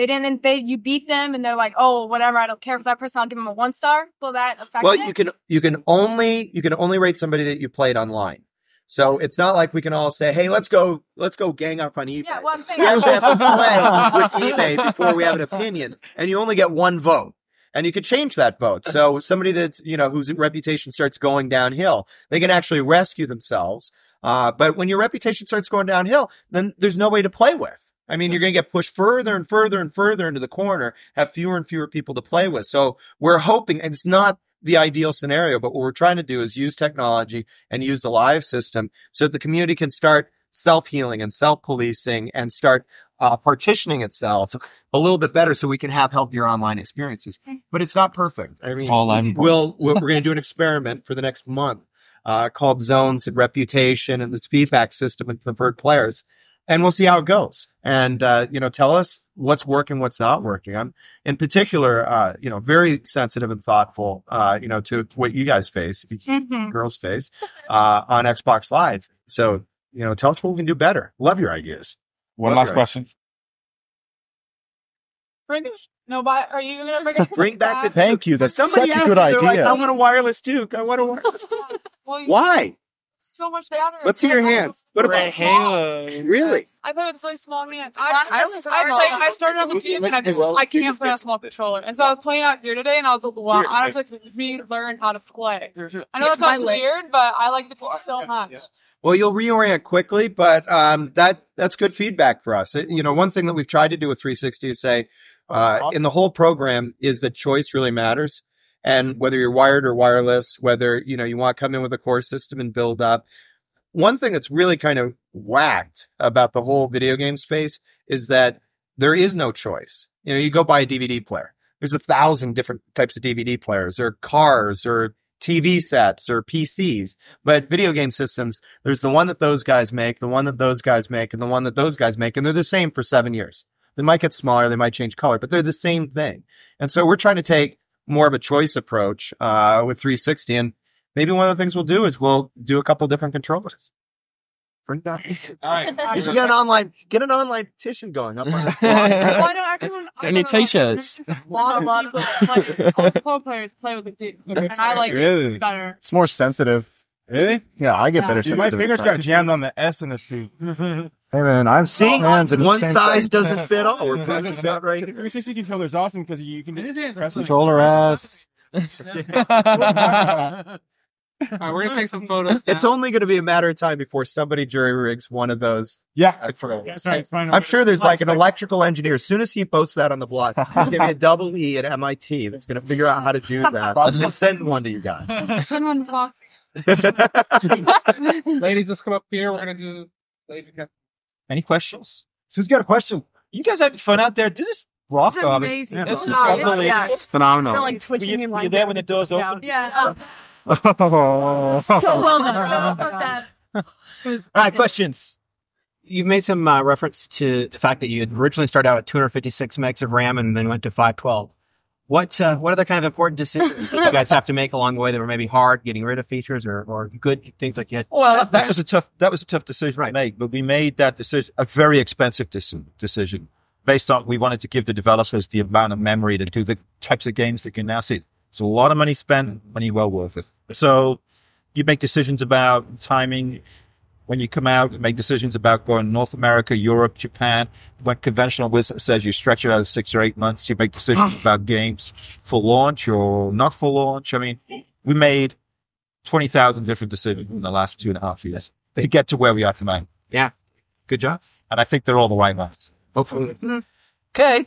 you beat them and they're like, oh, whatever, I don't care for that person, I'll give them a 1 star. Will that affect it? you can only rate somebody that you played online. So it's not like we can all say, hey, let's go gang up on eBay. Yeah, well, I'm saying we actually have to play with eBay before we have an opinion. And you only get 1 vote. And you could change that vote. So somebody that, you know, whose reputation starts going downhill, they can actually rescue themselves. But when your reputation starts going downhill, then there's no way to play with. I mean, you're going to get pushed further and further and further into the corner, have fewer and fewer people to play with. So we're hoping, and it's not the ideal scenario, but what we're trying to do is use technology and use the live system so that the community can start self-healing and self-policing and start partitioning itself a little bit better so we can have healthier online experiences. But it's not perfect. I mean, we're going to do an experiment for the next month called Zones and Reputation and this feedback system and preferred players. And we'll see how it goes. And, you know, tell us what's working, what's not working. I'm in particular, you know, very sensitive and thoughtful, you know, to what you guys face, girls face, on Xbox Live. So, you know, tell us what we can do better. Love your ideas. One last question. Are you going to bring back the Thank you. That's Somebody such a good idea. Like, I want a wireless Duke. I want a wireless. Why? So much better. Let's see your hands. What about Halo? Really? I play with really small hands. I started on the Duke and I can't play on a small controller. And so I was playing out here today and I was like, wow, I have to relearn how to play. I know that sounds weird, but I like the Duke so much. Well, you'll reorient quickly, but that's good feedback for us. You know, one thing that we've tried to do with 360 is say, in the whole program is that choice really matters. And whether you're wired or wireless, whether, you know, you want to come in with a core system and build up. One thing that's really kind of whacked about the whole video game space is that there is no choice. You know, you go buy a DVD player. There's 1,000 different types of DVD players or cars or TV sets or PCs. But video game systems, there's the one that those guys make, the one that those guys make, and the one that those guys make. And they're the same for 7 years. They might get smaller. They might change color, but they're the same thing. And so we're trying to take more of a choice approach with 360. And maybe one of the things we'll do is we'll do a couple different controllers. Bring that. All right. You should get an online petition going. Up on the Why don't everyone? Any t-shirts? A lot of players, all the pro players play with the D, and I like Really? it better. It's more sensitive. Really? Yeah, I get better Dude, my sensitive. fingers got jammed on the S in the two. Hey man, I've seen hands in the one same size size. doesn't fit all. We're talking about right here. 360 controller is awesome because you can just press it. Controller S. All right, we're gonna take some photos. It's only going to be a matter of time before somebody jury rigs one of those. Yeah. I'm sure there's like an electrical engineer. As soon as he posts that on the blog, there's going to be a double E at MIT that's going to figure out how to do that. I'll send one to you guys. Someone box. Ladies, let's come up here. We're gonna do. Any questions? So who's got a question? You guys having fun out there? This is rough. It's I mean, amazing. this is No, it's- unbelievable. yeah. It's phenomenal. So like twitching and Were like you there when the doors opened? Yeah. So well done. All right, questions. You've made some reference to the fact that you had originally started out at 256 megs of RAM and then went to 512. What other kind of important decisions did you guys have to make along the way that were maybe hard, getting rid of features or good things like you had? Well, that was a tough decision to make, but we made that decision, a very expensive decision based on, we wanted to give the developers the amount of memory to do the types of games that you can now see. It's a lot of money spent, money well worth it. So you make decisions about timing. When you come out, you make decisions about going North America, Europe, Japan. When conventional wisdom says you stretch it out 6 or 8 months, you make decisions about games for launch or not for launch. I mean, we made 20,000 different decisions in the last 2.5 years to get to where we are tonight. Yeah. Good job. And I think they're all the right ones. Hopefully. Okay.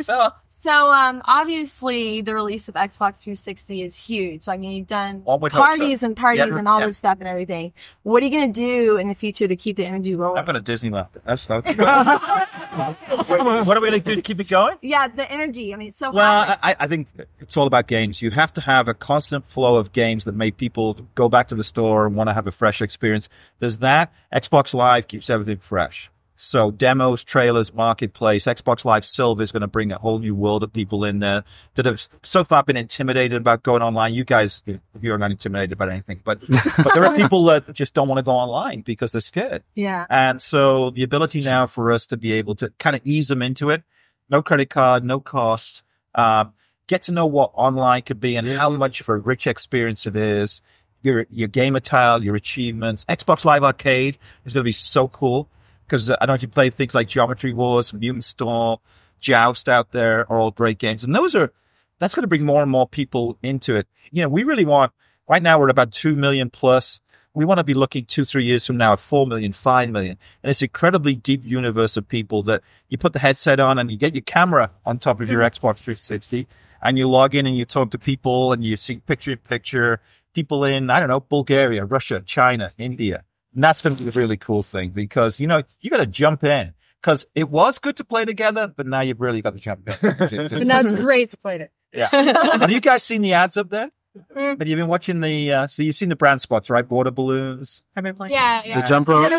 So obviously the release of Xbox 360 is huge. I mean, you've done One would hope parties so. and parties Yeah, and all yeah. this stuff and everything. What are you going to do in the future to keep the energy rolling? I'm going to Disneyland. That's not. What are we going to do to keep it going? Yeah, the energy. I mean, it's so high. Well, I think it's all about games. You have to have a constant flow of games that make people go back to the store and want to have a fresh experience. There's that. Xbox Live keeps everything fresh. So demos, trailers, marketplace, Xbox Live Silver is going to bring a whole new world of people in there that have so far been intimidated about going online. You guys, you're not intimidated about anything, but there are people that just don't want to go online because they're scared. Yeah. And so the ability now for us to be able to kind of ease them into it, no credit card, no cost, get to know what online could be and how much of a rich experience it is. Your gamer tile, your achievements. Xbox Live Arcade is going to be so cool. Because I don't know if you play things like Geometry Wars, Mutant Storm, Joust out there are all great games. And that's going to bring more and more people into it. You know, we really want, right now we're at about 2 million plus. We want to be looking 2-3 years from now at 4 million, 5 million. And it's an incredibly deep universe of people that you put the headset on and you get your camera on top of your Xbox 360 and you log in and you talk to people and you see picture-in-picture people in, I don't know, Bulgaria, Russia, China, India. And that's going to be a really cool thing because, you know, you got to jump in because it was good to play together, but now you've really got to jump in. But now it's great to play it. Yeah. Have you guys seen the ads up there? Have you been watching the, so you've seen the brand spots, right? Water balloons. I've been playing. Yeah. The jump rope.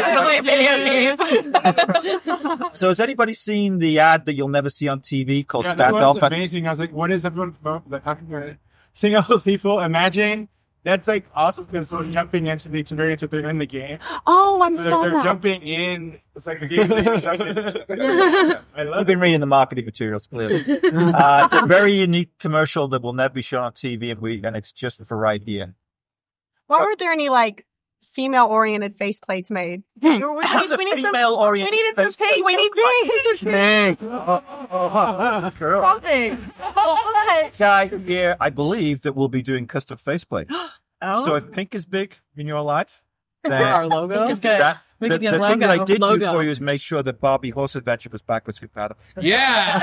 So has anybody seen the ad that you'll never see on TV called That was Standoff? amazing. I was like, what is everyone seeing all those people? Imagine. That's like awesome because they're jumping into the experience that they're in the game. Oh, I So saw they're that. jumping in. It's like the game. I love I've been reading the marketing materials, clearly. It's a very unique commercial that will never be shown on TV, and it's just for right here. Why weren't there any like female-oriented faceplates made? How's a female-oriented We needed some pink. We need pink. Girl. Something. Guy here, I believe that we'll be doing custom faceplates. Oh. So if pink is big in your life, then Our logo? Pink is good. We the could get a thing that I logo. did do Logo. for you is make sure that Barbie Horse Adventure was backwards compatible. Yes.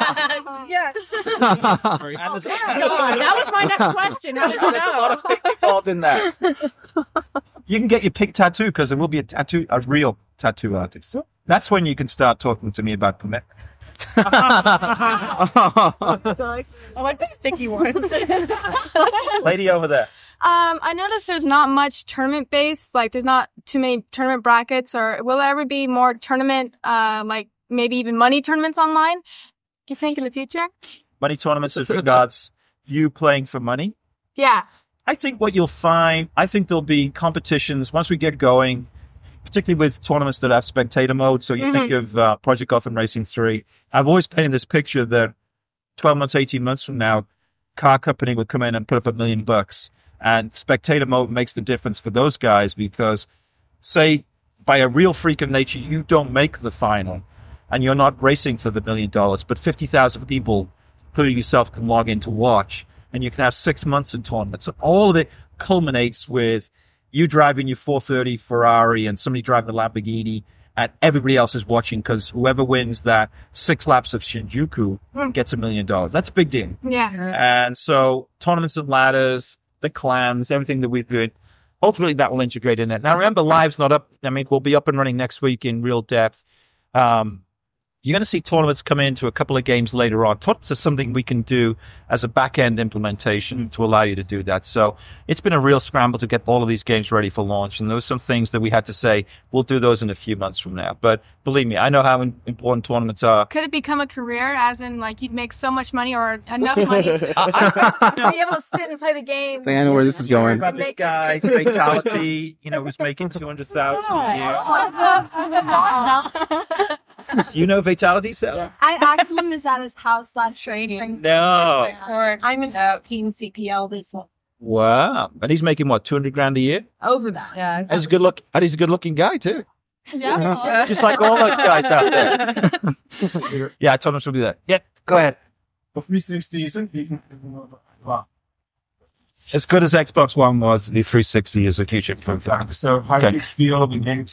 That was my next question. There's a lot of pink involved in that. You can get your pink tattoo because there will be a real tattoo artist. That's when you can start talking to me about commitment. I like the sticky ones. Lady over there. I noticed there's not much tournament based. Like, there's not too many tournament brackets. Or will there ever be more tournament, like maybe even money tournaments online? You think in the future? Money tournaments as regards you playing for money. Yeah. I think what you'll find, I think there'll be competitions once we get going. particularly with tournaments that have spectator mode. So you think of Project Gotham Racing 3. I've always painted this picture that 12 months, 18 months from now, car company would come in and put up $1 million. And spectator mode makes the difference for those guys because, say, by a real freak of nature, you don't make the final and you're not racing for the $1 million, but 50,000 people, including yourself, can log in to watch, and you can have 6 months in tournaments. So all of it culminates with you driving your 430 Ferrari and somebody driving the Lamborghini, and everybody else is watching because whoever wins that 6 laps of Shinjuku gets $1 million. That's a big deal. Yeah. And so tournaments and ladders, the clans, everything that we've been, ultimately that will integrate in it. Now remember, Live's not up. I mean, we'll be up and running next week in real depth. You're going to see tournaments come into a couple of games later on. Tournaments are something we can do as a back-end implementation to allow you to do that. So it's been a real scramble to get all of these games ready for launch. And there were some things that we had to say, we'll do those in a few months from now. But believe me, I know how important tournaments are. Could it become a career, as in, like, you'd make so much money or enough money to be able to sit and play the game? I know where this is going. About this guy, Fatality, who's making $200,000 a year. Do you know Fatality, Sarah? I actually was at his house last training. No. Or I'm in PNCPL this one. Wow. And he's making what, $200,000 a year? Over that, yeah. And he's a good looking guy too. Yeah. Just like all those guys out there. Yeah, I told him to do that. Yeah, go ahead. For 360, wow. As good as Xbox One was, the 360 is a huge improvement. So how do you feel the games?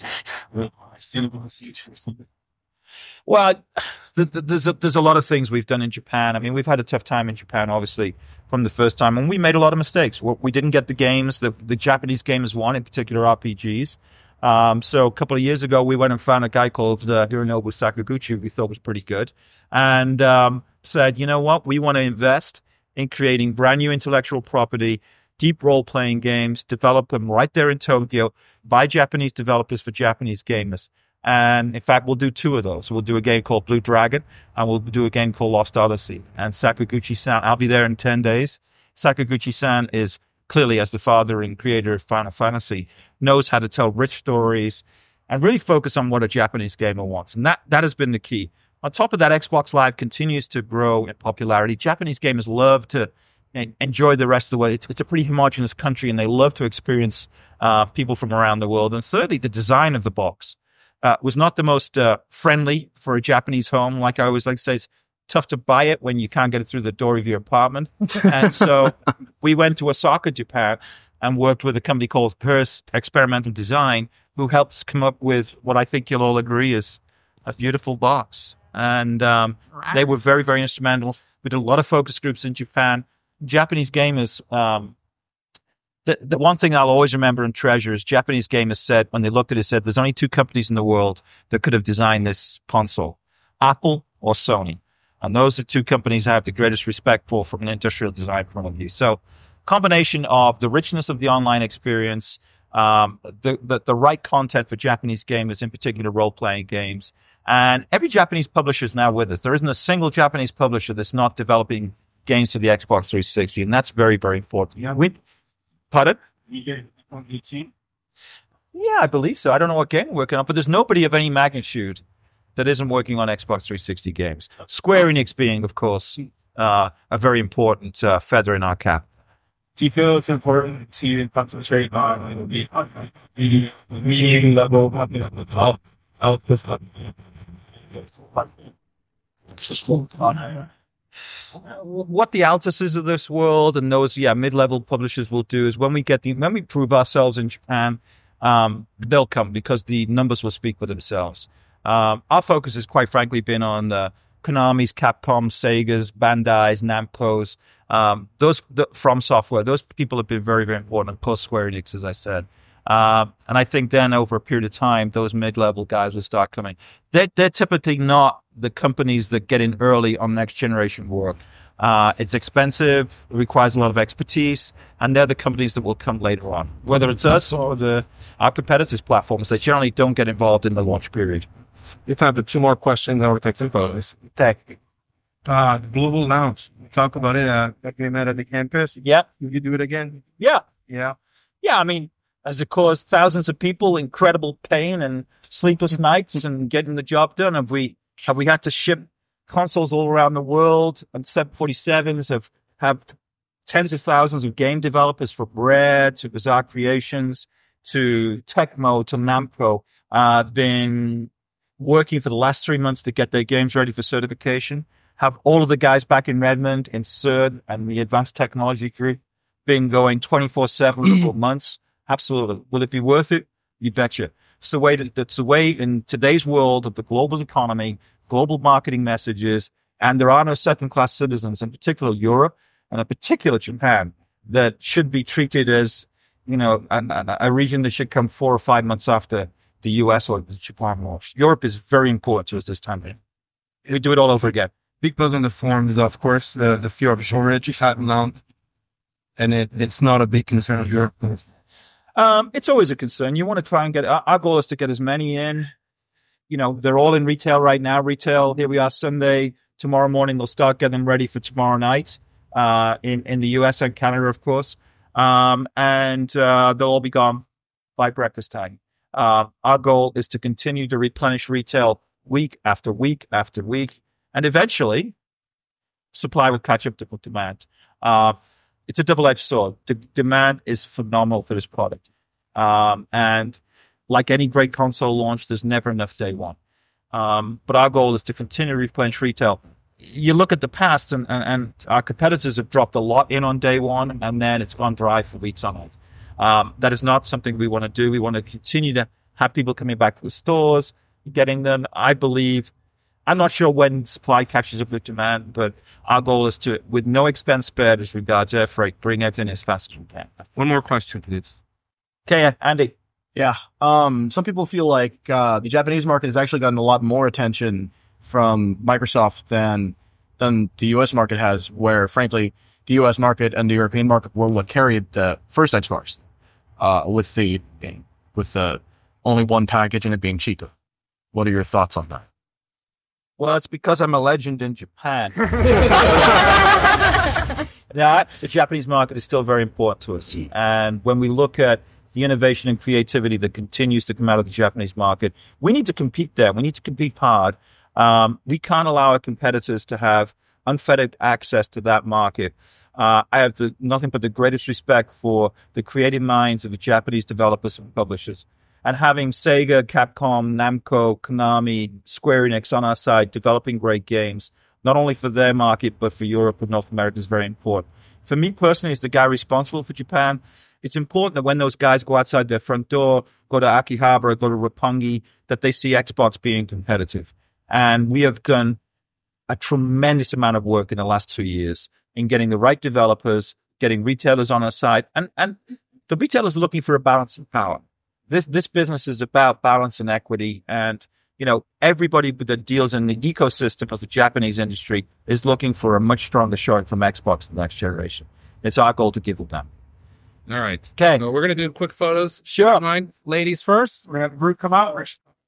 Well, there's a lot of things we've done in Japan. I mean, we've had a tough time in Japan, obviously, from the first time, and we made a lot of mistakes. We didn't get the games that the Japanese gamers want, in particular RPGs. So a couple of years ago, we went and found a guy called Hironobu Sakaguchi, who we thought was pretty good, and said, you know what, we want to invest in creating brand new intellectual property, deep role-playing games, develop them right there in Tokyo by Japanese developers for Japanese gamers. And in fact, we'll do 2 of those. We'll do a game called Blue Dragon, and we'll do a game called Lost Odyssey. And Sakaguchi-san, I'll be there in 10 days. Sakaguchi-san is clearly, as the father and creator of Final Fantasy, knows how to tell rich stories and really focus on what a Japanese gamer wants. And that has been the key. On top of that, Xbox Live continues to grow in popularity. Japanese gamers love to enjoy the rest of the world. It's a pretty homogenous country, and they love to experience people from around the world. And thirdly, the design of the box was not the most friendly for a Japanese home. Like I always like to say, it's tough to buy it when you can't get it through the door of your apartment. And so we went to Osaka, Japan, and worked with a company called Hearst Experimental Design, who helped us come up with what I think you'll all agree is a beautiful box. And they were very, very instrumental. We did a lot of focus groups in Japan. Japanese gamers, the one thing I'll always remember and treasure is Japanese gamers said, when they looked at it, said, there's only 2 companies in the world that could have designed this console, Apple or Sony. And those are 2 companies I have the greatest respect for from an industrial design point of view. So combination of the richness of the online experience, the right content for Japanese gamers, in particular role-playing games. And every Japanese publisher is now with us. There isn't a single Japanese publisher that's not developing games for the Xbox 360, and that's very, very important. Yeah. Pardon? You get 18? Yeah, I believe so. I don't know what game we're working on, but there's nobody of any magnitude that isn't working on Xbox 360 games. Square Enix being, of course, a very important feather in our cap. Do you feel it's important to concentrate on the medium level what the Altices of this world and those mid-level publishers will do is when we prove ourselves in Japan, they'll come because the numbers will speak for themselves. Our focus has quite frankly been on the Konami's, Capcom, Sega's, Bandai's, Namco's, From Software. Those people have been very, very important. Of course, Square Enix, as I said. And I think then over a period of time, those mid-level guys will start coming. They're typically not the companies that get in early on next generation work. It's expensive, it requires a lot of expertise, and they're the companies that will come later on. Whether it's us or our competitors' platforms, they generally don't get involved in the launch period. You have time for 2 more questions, and we'll take some photos. Tech. Global Lounge. We talked about it. That we met at the campus. Yeah. You could do it again. Yeah. Yeah. Yeah, I mean, Has it caused thousands of people incredible pain and sleepless nights and getting the job done? Have we had to ship consoles all around the world, and 747s have tens of thousands of game developers from Rare to Bizarre Creations to Tecmo to Namco been working for the last 3 months to get their games ready for certification. Have all of the guys back in Redmond in CERN and the Advanced Technology Group been going 24/7 for months? Absolutely. Will it be worth it? You betcha. It's the way in today's world of the global economy, global marketing messages, and there are no second-class citizens, in particular Europe and in particular Japan, that should be treated as, a region that should come 4 or 5 months after the US or Japan launch. Europe is very important to us this time. We do it all over again. Because in the forms, of course, the fear of shortage is happening now, and it's not a big concern of Europe. It's always a concern. You want to try and get, our goal is to get as many in. They're all in retail right now. Retail, here we are Sunday. Tomorrow morning, they'll start getting them ready for tomorrow night in the US and Canada, of course. And they'll all be gone by breakfast time. Our goal is to continue to replenish retail week after week after week. And eventually, supply will catch up to demand. It's a double-edged sword. The demand is phenomenal for this product. And like any great console launch, there's never enough day one. But our goal is to continue to replenish retail. You look at the past, and our competitors have dropped a lot in on day one, and then it's gone dry for weeks on end. That is not something we want to do. We want to continue to have people coming back to the stores, getting them. I believe, I'm not sure when supply catches up with demand, but our goal is to, with no expense spared as regards air freight, bring everything as fast as we can. One more question, please. Okay, Andy. Yeah. Some people feel like the Japanese market has actually gotten a lot more attention from Microsoft than the U.S. market has, where, frankly, the U.S. market and the European market were what carried the first Xbox with the only one package and it being cheaper. What are your thoughts on that? Well, it's because I'm a legend in Japan. Now, the Japanese market is still very important to us. And when we look at the innovation and creativity that continues to come out of the Japanese market, we need to compete there. We need to compete hard. We can't allow our competitors to have unfettered access to that market. I have nothing but the greatest respect for the creative minds of the Japanese developers and publishers. And having Sega, Capcom, Namco, Konami, Square Enix on our side developing great games, not only for their market, but for Europe and North America is very important. For me personally, as the guy responsible for Japan, it's important that when those guys go outside their front door, go to Akihabara, go to Roppongi, that they see Xbox being competitive. And we have done a tremendous amount of work in the last 2 years in getting the right developers, getting retailers on our side. And the retailers are looking for a balance of power. This business is about balance and equity. And, everybody that deals in the ecosystem of the Japanese industry is looking for a much stronger showing from Xbox the next generation. It's our goal to give it them. All right. Okay. So we're going to do quick photos. Sure. Mine. Ladies first. We're going to have Brute come out. All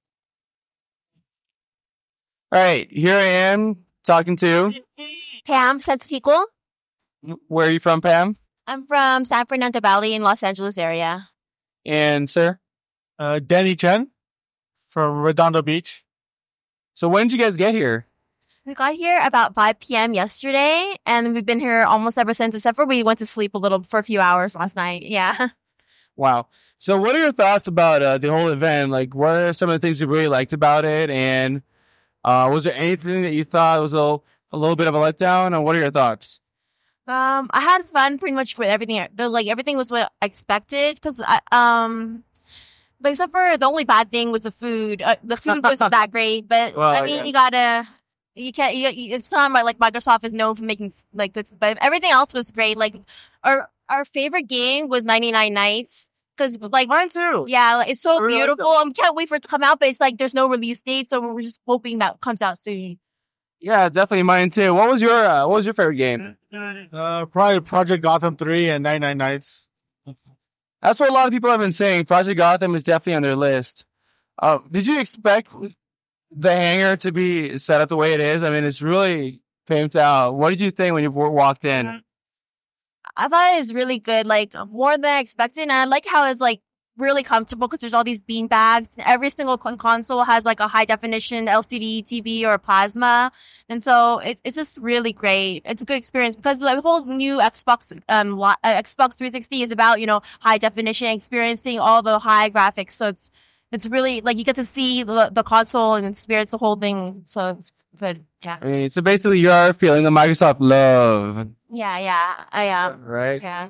right. Here I am talking to Pam Setsuko. Where are you from, Pam? I'm from San Fernando Valley in Los Angeles area. And sir? Danny Chen from Redondo Beach. So when did you guys get here? We got here about 5 p.m. yesterday, and we've been here almost ever since, except for we went to sleep for a few hours last night. Yeah. Wow. So what are your thoughts about the whole event? Like, what are some of the things you really liked about it? And was there anything that you thought was a little bit of a letdown? And what are your thoughts? I had fun pretty much with everything. Everything was what I expected, because but except for the only bad thing was the food. The food wasn't that great, but well, I mean, it's not like Microsoft is known for making like good, but everything else was great. Like our favorite game was 99 Nights. Cause like mine too. Yeah, it's so beautiful. I can't wait for it to come out, but it's like there's no release date, so we're just hoping that comes out soon. Yeah, definitely mine too. What was your favorite game? Probably Project Gotham 3 and 99 Nights. That's what a lot of people have been saying. Project Gotham is definitely on their list. Did you expect the hangar to be set up the way it is? I mean, it's really pimped out. What did you think when you walked in? I thought it was really good, like more than I expected. And I like how it's like really comfortable because there's all these bean bags. And every single console has like a high definition LCD TV or a plasma. And so it's just really great. It's a good experience because the whole new Xbox 360 is about, high definition, experiencing all the high graphics. So it's really like you get to see the console and experience the whole thing. So it's good. Yeah. I mean, so basically you are feeling the Microsoft love. Yeah, I am. Right? Yeah.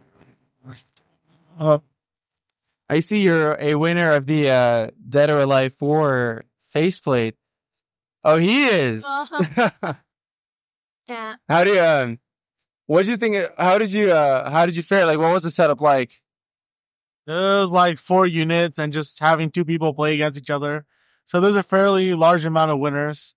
I see you're a winner of the Dead or Alive 4 faceplate. Oh, he is. Yeah. How do you what did you think how did you fare? Like, what was the setup like? It was like 4 units and just having 2 people play against each other. So there's a fairly large amount of winners.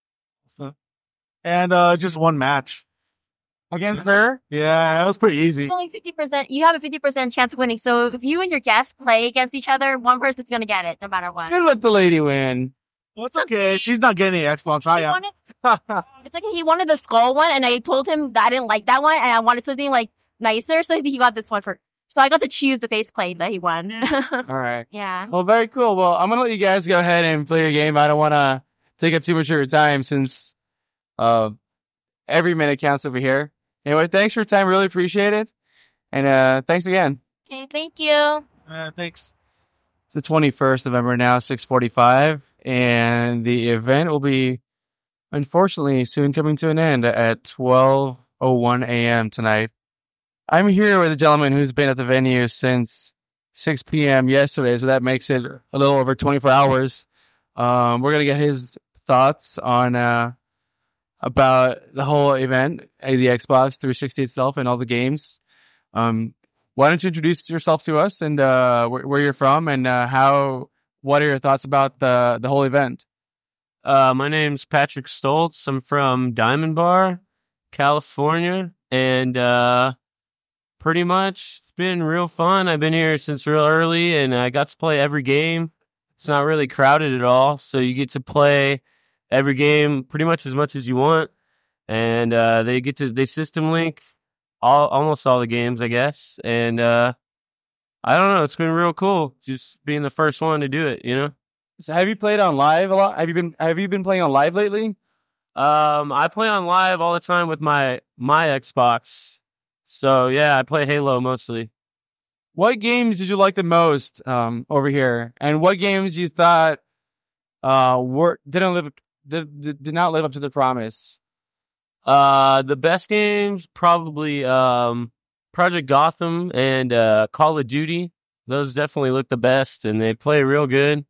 And just 1 match. Against her? Yeah, it was pretty easy. It's only 50%. You have a 50% chance of winning. So if you and your guests play against each other, one person's going to get it no matter what. Good let the lady win. Well, it's okay. She's not getting the Xbox. I am. It's like he wanted the skull one, and I told him that I didn't like that one, and I wanted something like nicer, so he got this one for. So I got to choose the faceplate that he won. All right. Yeah. Well, very cool. Well, I'm going to let you guys go ahead and play your game. I don't want to take up too much of your time since every minute counts over here. Anyway, thanks for your time. Really appreciate it. And thanks again. Okay, thank you. Thanks. It's the 21st of November now, 6:45, and the event will be, unfortunately, soon coming to an end at 12:01 a.m. tonight. I'm here with a gentleman who's been at the venue since 6 p.m. yesterday, so that makes it a little over 24 hours. We're going to get his thoughts on about the whole event, the Xbox 360 itself, and all the games. Why don't you introduce yourself to us and where you're from and what are your thoughts about the whole event? My name's Patrick Stoltz. I'm from Diamond Bar, California, and pretty much it's been real fun. I've been here since real early, and I got to play every game. It's not really crowded at all, so you get to play every game pretty much as you want, and they system link almost all the games, I guess. And I don't know, it's been real cool just being the first one to do it, So have you played on live a lot? Have you been playing on live lately? I play on live all the time with my Xbox. So yeah, I play Halo mostly. What games did you like the most over here, and what games you thought did not live up to the promise? The best games probably Project Gotham and Call of Duty. Those definitely look the best, and they play real good.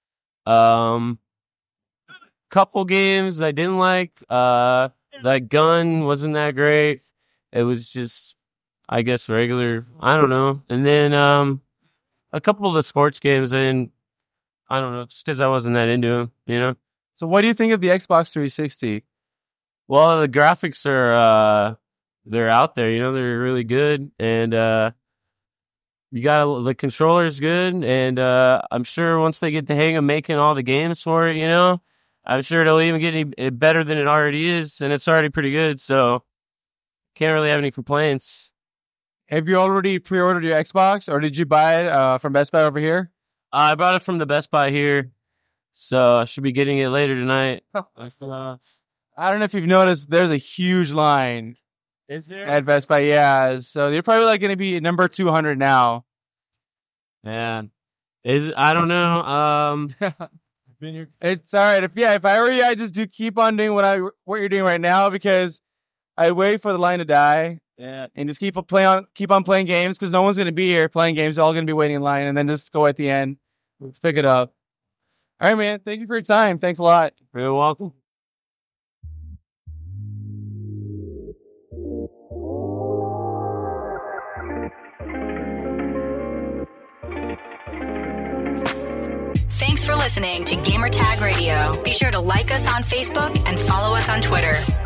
Couple games I didn't like. That gun wasn't that great. It was just, I guess, regular. I don't know. And then a couple of the sports games, I don't know, just because I wasn't that into them, So what do you think of the Xbox 360? Well, the graphics are they're out there, they're really good, and the controller's good, and I'm sure once they get the hang of making all the games for it, I'm sure it'll even get better than it already is, and it's already pretty good, so can't really have any complaints. Have you already pre-ordered your Xbox, or did you buy it from Best Buy over here? I bought it from the Best Buy here, so I should be getting it later tonight. I don't know if you've noticed, there's a huge line. Is there? At Best Buy, yeah. So you're probably going to be number 200 now. Man, I don't know. It's all right. If I were you, I just keep on doing what you're doing right now, because I wait for the line to die. Yeah. And just keep on playing games, because no one's going to be here playing games. They're all going to be waiting in line, and then just go at the end. Let's pick it up. All right, man. Thank you for your time. Thanks a lot. You're welcome. Thanks for listening to Gamertag Radio. Be sure to like us on Facebook and follow us on Twitter.